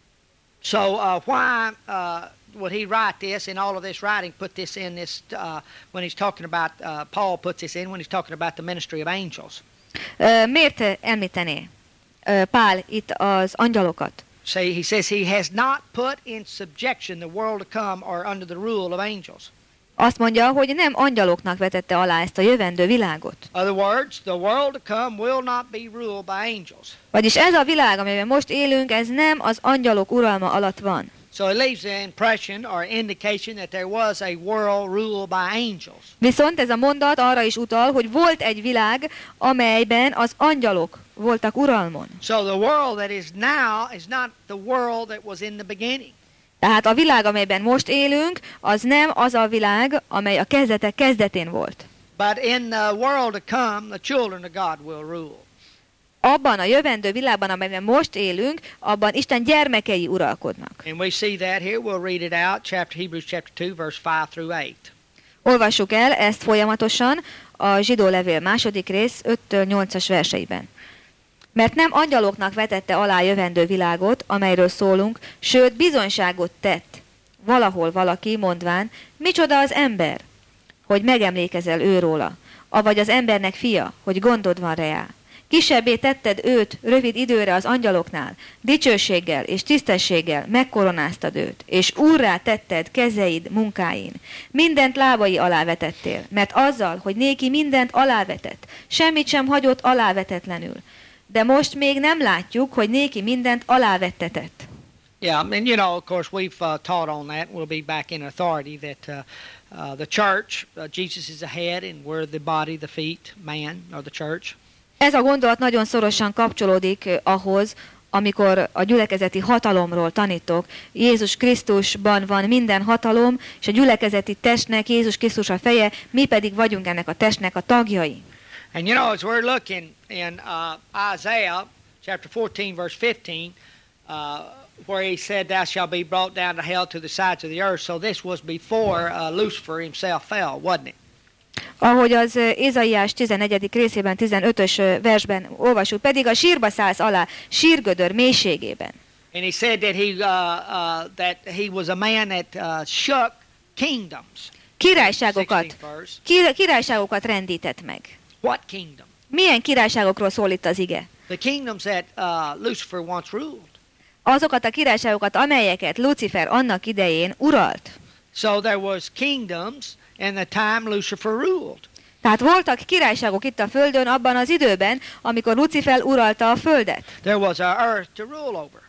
So uh, why uh, would he write this, and all of this writing put this in this, uh, when he's talking about, uh, Paul puts this in when he's talking about the ministry of angels. Ö, miért említené ö, Pál itt az angyalokat? See, he says he has not put in subjection the world to come or under the rule of angels. Azt mondja, hogy nem angyaloknak vetette alá ezt a jövendő világot. Other words, the world to come will not be ruled by angels. Vagyis ez a világ, amiben most élünk, ez nem az angyalok uralma alatt van. So it leaves the impression or indication that there was a world ruled by angels. Viszont ez a mondat arra is utal, hogy volt egy világ, amelyben az angyalok voltak uralmon. So the world that is now is not the world that was in the beginning. Tehát a világ, amelyben most élünk, az nem az a világ, amely a kezdetek kezdetén volt. But in the world to come, the children of God will rule. Abban a jövendő világban, amelyben most élünk, abban Isten gyermekei uralkodnak. And we see that here. We'll read it out, chapter Hebrews chapter two, verse five through eight. Olvassuk el ezt folyamatosan a Zsidó levél második rész öttől nyolcas verseiben. Mert nem angyaloknak vetette alá jövendő világot, amelyről szólunk, sőt bizonyságot tett valahol valaki, mondván, micsoda az ember, hogy megemlékezel őróla, avagy az embernek fia, hogy gondod van reá. Kisebbé tetted őt rövid időre az angyaloknál, dicsőséggel és tisztességgel megkoronáztad őt, és úrrá tetted kezeid munkáin. Mindent lábai alá vetettél, mert azzal, hogy néki mindent alávetett, semmit sem hagyott alávetetlenül. De most még nem látjuk, hogy néki mindent alávettetett. Yeah, and you know, of course, we've uh, taught on that. We'll be back in authority that uh, uh, the church, uh, Jesus is the head, and we're the body, the feet, man, or the church. Ez a gondolat nagyon szorosan kapcsolódik ahhoz, amikor a gyülekezeti hatalomról tanítok. Jézus Krisztusban van minden hatalom, és a gyülekezeti testnek Jézus Krisztus a feje, mi pedig vagyunk ennek a testnek a tagjai. And you know, as we're looking in uh, Isaiah chapter fourteen, verse fifteen, uh, where he said, "Thou shalt be brought down to hell to the sides of the earth." So this was before uh, Lucifer himself fell, wasn't it? Ahogy az Ézaiás tizennegyedik részében, tizenötös versben olvasjuk, pedig a sírba szállsz alá, sírgödör mélységében. And he said that he uh, uh, that he was a man that uh, shook kingdoms. Királyságokat, kir- királyságokat rendített meg. What kingdom? Milyen királyságokról szól itt az ige? The kingdoms that uh, Lucifer once ruled. Azokat a királyságokat, amelyeket Lucifer annak idején uralt. So there was kingdoms in the time Lucifer ruled. Tehát voltak királyságok itt a földön abban az időben, amikor Lucifer uralta a földet. There was a earth to rule over.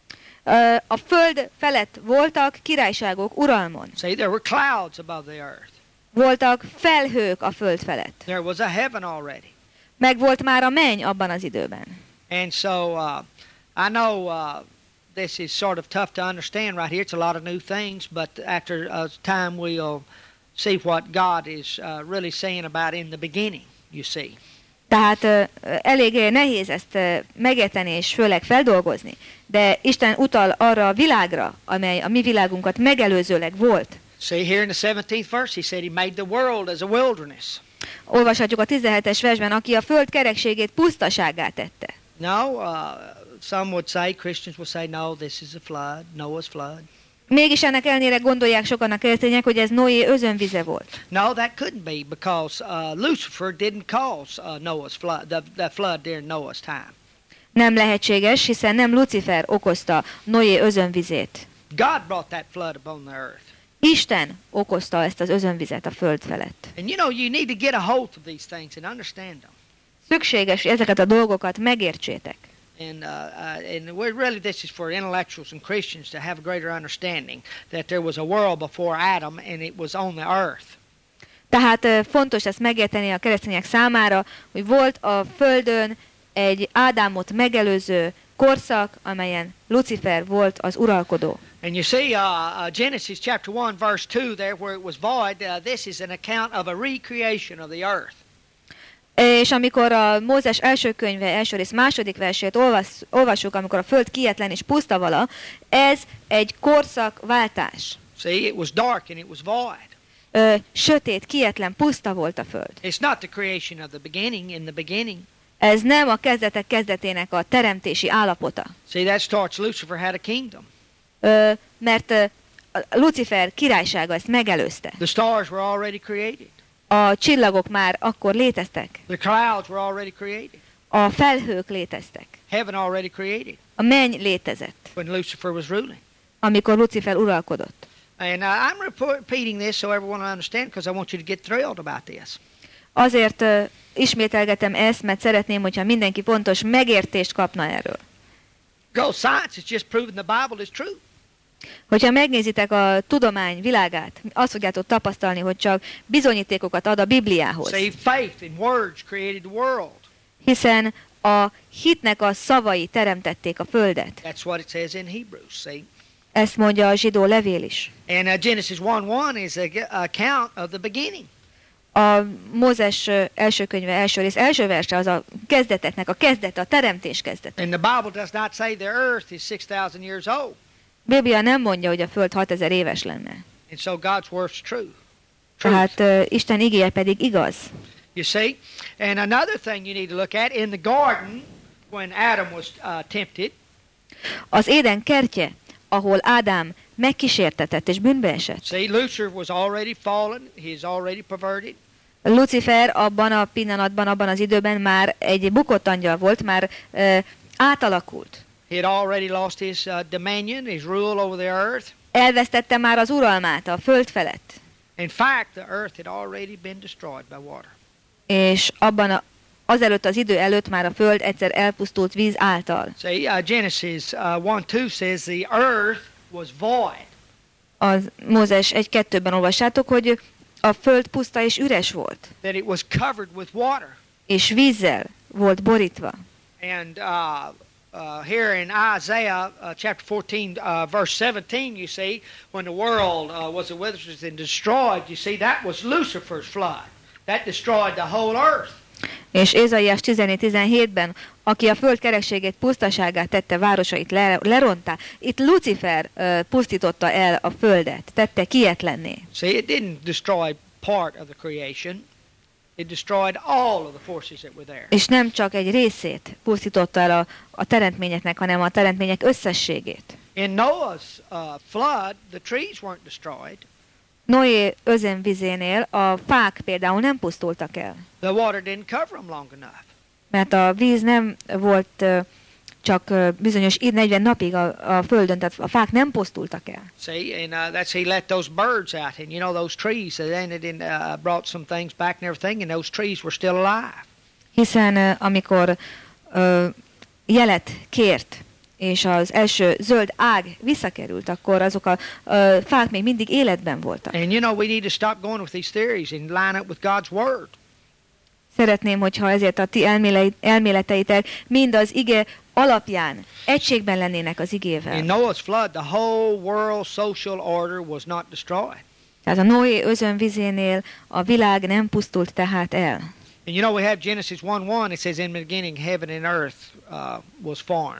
A föld felett voltak királyságok uralmon. See, there were clouds above the earth. Voltak felhők a föld felett. There was a heaven already. Meg volt már a menny abban az időben. And so uh, I know uh, this is sort of tough to understand right here. It's a lot of new things, but after a time we'll see what God is uh, really saying about in the beginning, you see. Tehát uh, elég nehéz ezt uh, megérteni és főleg feldolgozni, de Isten utal arra a világra, amely a mi világunkat megelőzőleg volt. See here in the seventeenth verse, he said he made the world as a wilderness. Olvashatjuk a tizenhetes versben, aki a föld kerekségét pusztasággá tette. No, uh, some would say, Christians would say, no, this is a flood, Noah's flood. Mégis ennek ellenére gondolják sokan a keresztények, hogy ez Noé özönvize volt. No, that couldn't be, because uh, Lucifer didn't cause uh, Noah's flood, the, the flood during Noah's time. Nem lehetséges, hiszen nem Lucifer okozta Noé özönvizét. God brought that flood upon the earth. Isten okozta ezt az özönvizet a föld felett. And you know, you need to get a hold of these things and understand them. Szükséges, hogy ezeket a dolgokat megértsétek. And, uh, uh, and we're really, this is for intellectuals and Christians to have a greater understanding that there was a world before Adam and it was on the earth. Tehát uh, fontos ezt megérteni a keresztények számára, hogy volt a földön egy Ádámot megelőző korszak, amelyen Lucifer volt az uralkodó. And you see, uh, uh, Genesis chapter one, verse two, there where it was void, uh, this is an account of a recreation of the earth. És amikor a Mózes első könyve, első rész második versét olvas, olvassuk, amikor a föld kietlen és puszta vala, ez egy korszakváltás. See, it was dark and it was void. Ö, sötét, kietlen, puszta volt a föld. It's not the creation of the beginning, in the beginning. Ez nem a kezdetek kezdetének a teremtési állapota. See, that starts, Lucifer had a kingdom. Ö, mert ö, Lucifer királysága ezt megelőzte. The stars were already created. A csillagok már akkor léteztek. The clouds were already created. A felhők léteztek. Heaven already created A menny létezett, when Lucifer was ruling. amikor Lucifer uralkodott. And uh, I'm repeating this so everyone will understand, because I want you to get thrilled about this. Azért uh, ismételgetem ezt, mert szeretném, hogyha mindenki pontos megértést kapna erről. Because science is just proving the Bible is true. Hogyha megnézitek a tudomány világát, azt fogjátok tapasztalni, hogy csak bizonyítékokat ad a Bibliához. See, faith in words created the world. Hiszen a hitnek a szavai teremtették a földet. That's what it says in Hebrews, see. Ezt mondja a zsidó levél is. And uh, Genesis one one is an account of the beginning. A Mózes uh, első könyve első rész első verse az a kezdeteknek, a kezdete, a teremtés kezdete. And the Bible does not say the earth is six thousand years old. Biblia nem mondja, hogy a föld hatezer éves lenne. And so God's word's true. Tehát uh, Isten igéje pedig igaz. You see? And another thing you need to look at, in the garden, when Adam was uh, tempted, Az Éden kertje, ahol Ádám megkísértetett és bűnbe esett. see, Lucifer was already fallen, he's already perverted. Lucifer abban a pillanatban, abban az időben már egy bukott angyal volt, már uh, átalakult. He had already lost his uh, dominion, his rule over the earth. Elvesztette már az uralmát a föld felett. In fact, the earth had already been destroyed by water. És abban a, azelőtt az idő előtt már a föld egyszer elpusztult víz által. See, uh, Genesis uh, one two says the earth was void. Az Mózes egy kettőben olvassátok, hogy a föld puszta és üres volt. That it was covered with water. És vízzel volt borítva. And uh, uh, here in Isaiah uh, chapter fourteen, uh, verse seventeen, you see, when the world uh, was a wilderness and destroyed, you see, that was Lucifer's flood. That destroyed the whole earth. És Ézaiás tizennégy tizenhétben, aki a föld kerekségét pusztaságát tette, városait le, lerontá. Itt Lucifer uh, pusztította el a földet, tette kietlenné. See, it didn't destroy part of the creation. It destroyed all of the forces that were there. És nem csak egy részét pusztította el a, a teremtményeknek, hanem a teremtmények összességét. In Noah's uh, flood, the trees weren't destroyed. Noé özönvizénél a fák például nem pusztultak el, The water didn't cover them long enough. mert a víz nem volt uh, csak uh, bizonyos negyven napig a, a földön, tehát a fák nem pusztultak el. See, and uh, that's he let those birds out, and you know those trees. They ended in uh, brought some things back and everything, and those trees were still alive. Hiszen uh, amikor uh, jelet kért, és az első zöld ág visszakerült, akkor azok a uh, fák még mindig életben voltak. And you know we need to stop going with these theories and line up with God's word. Szeretném, hogyha ezért a ti elméleteitek mind az ige alapján egységben lennének az igével. In Noah's flood, the whole world social order was not destroyed. Tehát a Noé özönvizénél a világ nem pusztult tehát el. And you know we have Genesis one one. It says in the beginning heaven and earth uh, was formed.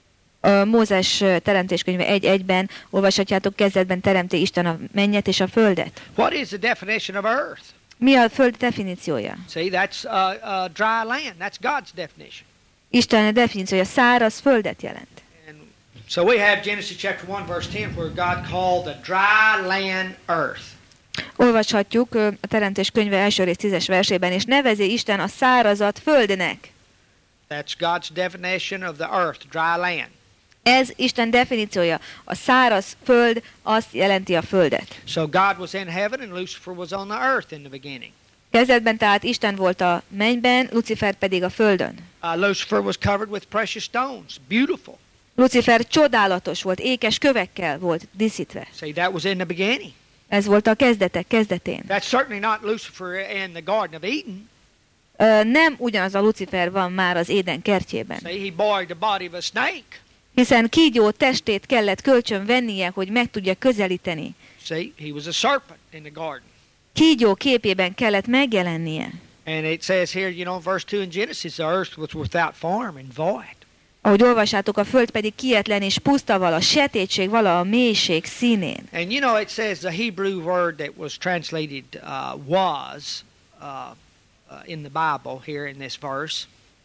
A Mózes teremtéskönyve egy egyben olvashatjátok, kezdetben teremti Isten a mennyet és a földet. What is the definition of earth? Mi a föld definíciója? See, that's uh, uh, dry land. That's God's definition. Isten definíciója száraz földet jelent. And so we have Genesis chapter one verse ten where God called the dry land earth. Olvashatjuk a teremtés könyve első rész tízes versében, és nevezi Isten a szárazat földnek. That's God's definition of the earth, dry land. Ez Isten definíciója. A száraz föld azt jelenti a földet. So God was in heaven and Lucifer was on the earth in the beginning. Kezdetben tehát Isten volt a mennyben, Lucifer pedig a földön. Uh, Lucifer was covered with precious stones, beautiful. Lucifer csodálatos volt, ékes kövekkel volt díszítve. See, that was in the beginning. Ez volt a kezdetek kezdetén. That's certainly not Lucifer in the Garden of Eden. Ö, nem ugyanaz a Lucifer van már az Éden kertjében. See, he borrowed the body of a snake. Hiszen kígyó testét kellett kölcsön vennie, hogy meg tudja közelíteni. See, he was a serpent in the garden. Kígyó képében kellett megjelennie. And it says here, you know, verse two in Genesis, the earth was without form and void. Ahogy olvassátok, a föld pedig kietlen és puszta vala, sötétség vala a mélység színén. And you know, it says the Hebrew word that was translated uh, was uh, uh, in the Bible here in this verse.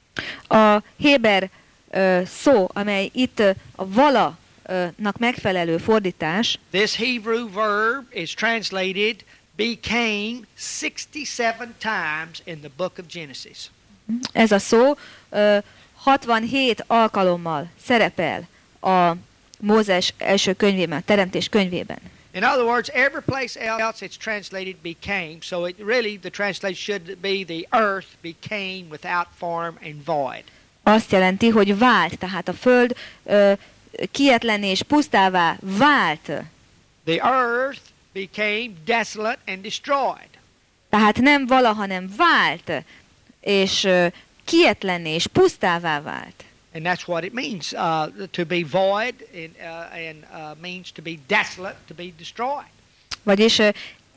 A héber uh, szó, amely itt uh, a vala-nak megfelelő fordítás, This Hebrew verb is translated became sixty-seven times in the book of Genesis. ez a szó uh, hatvanhét alkalommal szerepel a Mózes első könyvében, a teremtés könyvében. In other words, every place else it's translated became, so it really, the translation should be the earth became without form and void. Azt jelenti, hogy vált, tehát a föld uh, kietlen és pusztává vált. The earth became desolate and destroyed. Tehát nem vala, hanem vált, és uh, kietlenné és pusztává vált. And that's what it means, uh, to be void and, uh, and uh, means to be desolate, to be destroyed. Vagyis uh,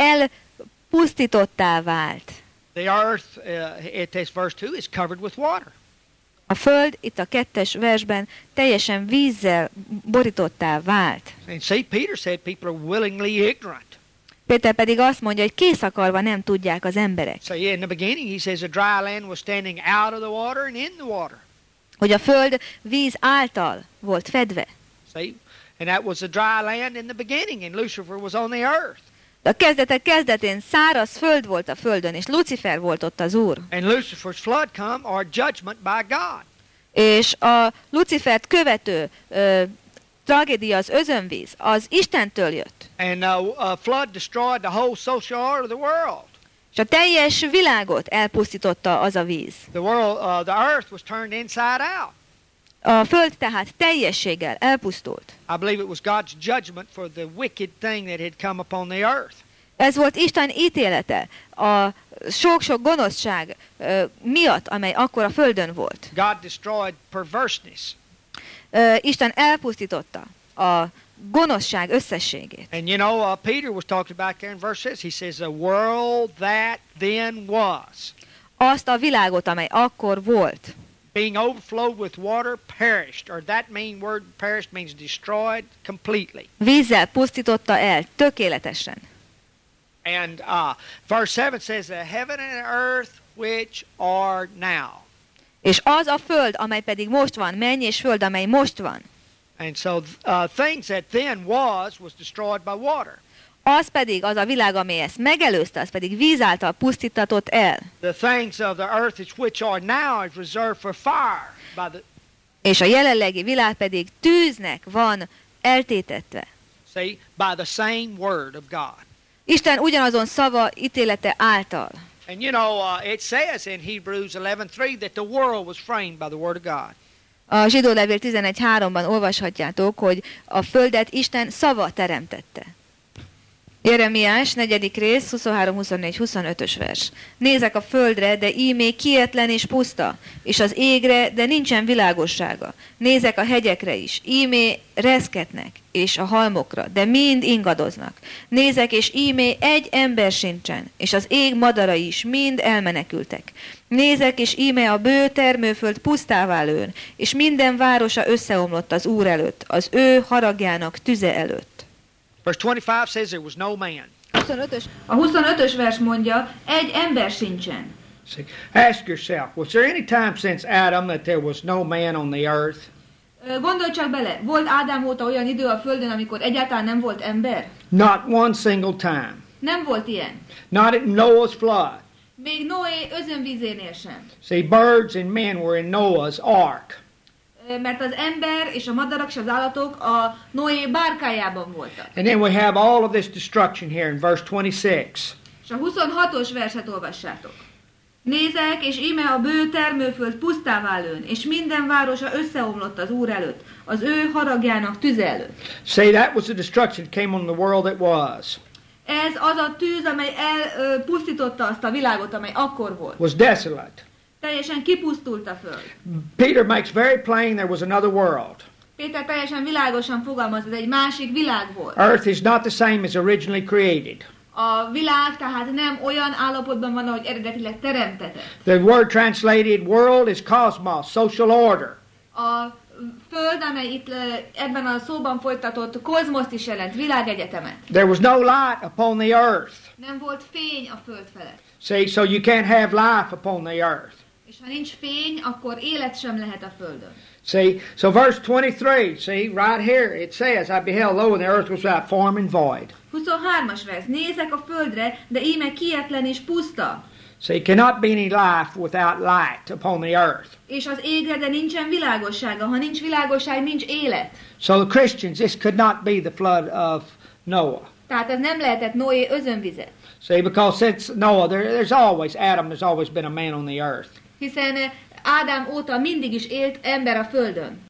elpusztítottá vált. The earth, uh, at this verse two, is covered with water. A föld itt a kettes versben teljesen vízzel borítottá vált. And see, Peter said people are willingly ignorant. Péter pedig azt mondja, hogy kész akarva nem tudják az emberek. So yeah, in the beginning he says the dry land was standing out of the water and in the water. Hogy a föld víz által volt fedve. See? And that was the dry land in the beginning, and Lucifer was on the earth. De a kezdetek kezdetén száraz föld volt a földön, és Lucifer volt ott az Úr. And Lucifer's flood come, or judgment by God. És a Lucifert követő ö, tragédia, az özönvíz, az Istentől jött. And uh, a flood destroyed the whole social order of the world. És a teljes világot elpusztította az a víz. The world, uh, the earth was turned inside out. A föld tehát teljességgel elpusztult. I believe it was God's judgment for the wicked thing that had come upon the earth. Ez volt Isten ítélete a sok-sok gonoszság ö, miatt, amely akkor a földön volt. God destroyed perverseness. Ö, Isten elpusztította a gonoszság összességét. And you know, uh, Peter was talking about there in verse six. He says, the world that then was. azt a világot, amely akkor volt. being overflowed with water, perished. Or that mean word perished means destroyed completely. Vízzel pusztította el, tökéletesen. And uh, verse seven says, the heaven and earth which are now. És az a föld, amely pedig most van, menny és föld, amely most van. And so uh, things that then was, was destroyed by water. Az pedig, az a világ, amely ezt megelőzte, az pedig víz által pusztítatott el. The things of the earth which are now is reserved for fire. By the, És a jelenlegi világ pedig tűznek van eltétetve. see, by the same word of God. Isten ugyanazon szava ítélete által. And you know, uh, it says in Hebrews eleven three that the world was framed by the word of God. A Zsidó levél tizenegy háromban olvashatjátok, hogy a földet Isten szava teremtette. Jeremiás negyedik rész, huszonhárom, huszonnégy, huszonötös vers. Nézek a földre, de ímé kietlen és puszta, és az égre, de nincsen világossága. Nézek a hegyekre is, ímé reszketnek, és a halmokra, de mind ingadoznak. Nézek, és ímé egy ember sincsen, és az ég madarai is mind elmenekültek. Nézek, és íme a bő termőföld pusztává lőn, és minden városa összeomlott az Úr előtt, az ő haragjának tüze előtt. Verse twenty-five says there was no man. huszonötös, a huszonötös vers mondja, egy ember sincsen. See, ask yourself, was there any time since Adam that there was no man on the earth? Gondolj csak bele, volt Ádám óta olyan idő a földön, amikor egyáltalán nem volt ember? Not one single time. Nem volt ilyen. Not at Noah's flood. Még Noé özönvízénél sem. See, birds and men were in Noah's ark. Mert az ember és a madarak és az állatok a Noé bárkájában voltak. And then we have all of this destruction here in verse twenty-six. És a huszonhatos verset olvassátok. Nézek, és íme a bő termőföld pusztává lőn, és minden városa összeomlott az Úr előtt, az ő haragjának tüze előtt. See, that was the destruction that came on the world that was. Ez az a tűz, amely elpusztította azt a világot, amely akkor volt. Was desolate. Teljesen kipusztult a föld. Peter makes very plain there was another world. Péter teljesen világosan fogalmaz, ez egy másik világ volt. Earth is not the same as originally created. A világ tehát nem olyan állapotban van, ahogy eredetileg teremtetett. The word translated world is cosmos, social order. A föld, amely itt ebben a szóban folytatott kozmoszt is jelent, világegyetemet. There was no light upon the earth. Nem volt fény a föld felett. See, so you can't have life upon the earth. És ha nincs fény, akkor élet sem lehet a földön. See, so verse twenty-three, see, right here it says, I beheld lo, and the earth was without form and void. huszonhármas vers. Nézek a földre, de íme kietlen és puszta. See, cannot be any life without light upon the earth. És az égre, de nincsen világossága. Ha nincs világosság, nincs élet. So the Christians, this could not be the flood of Noah. Tehát ez nem lehetett Noé özönvize. See, because since Noah, there, there's always, Adam, there's always been a man on the earth. Hiszen Ádám óta mindig is élt ember a földön.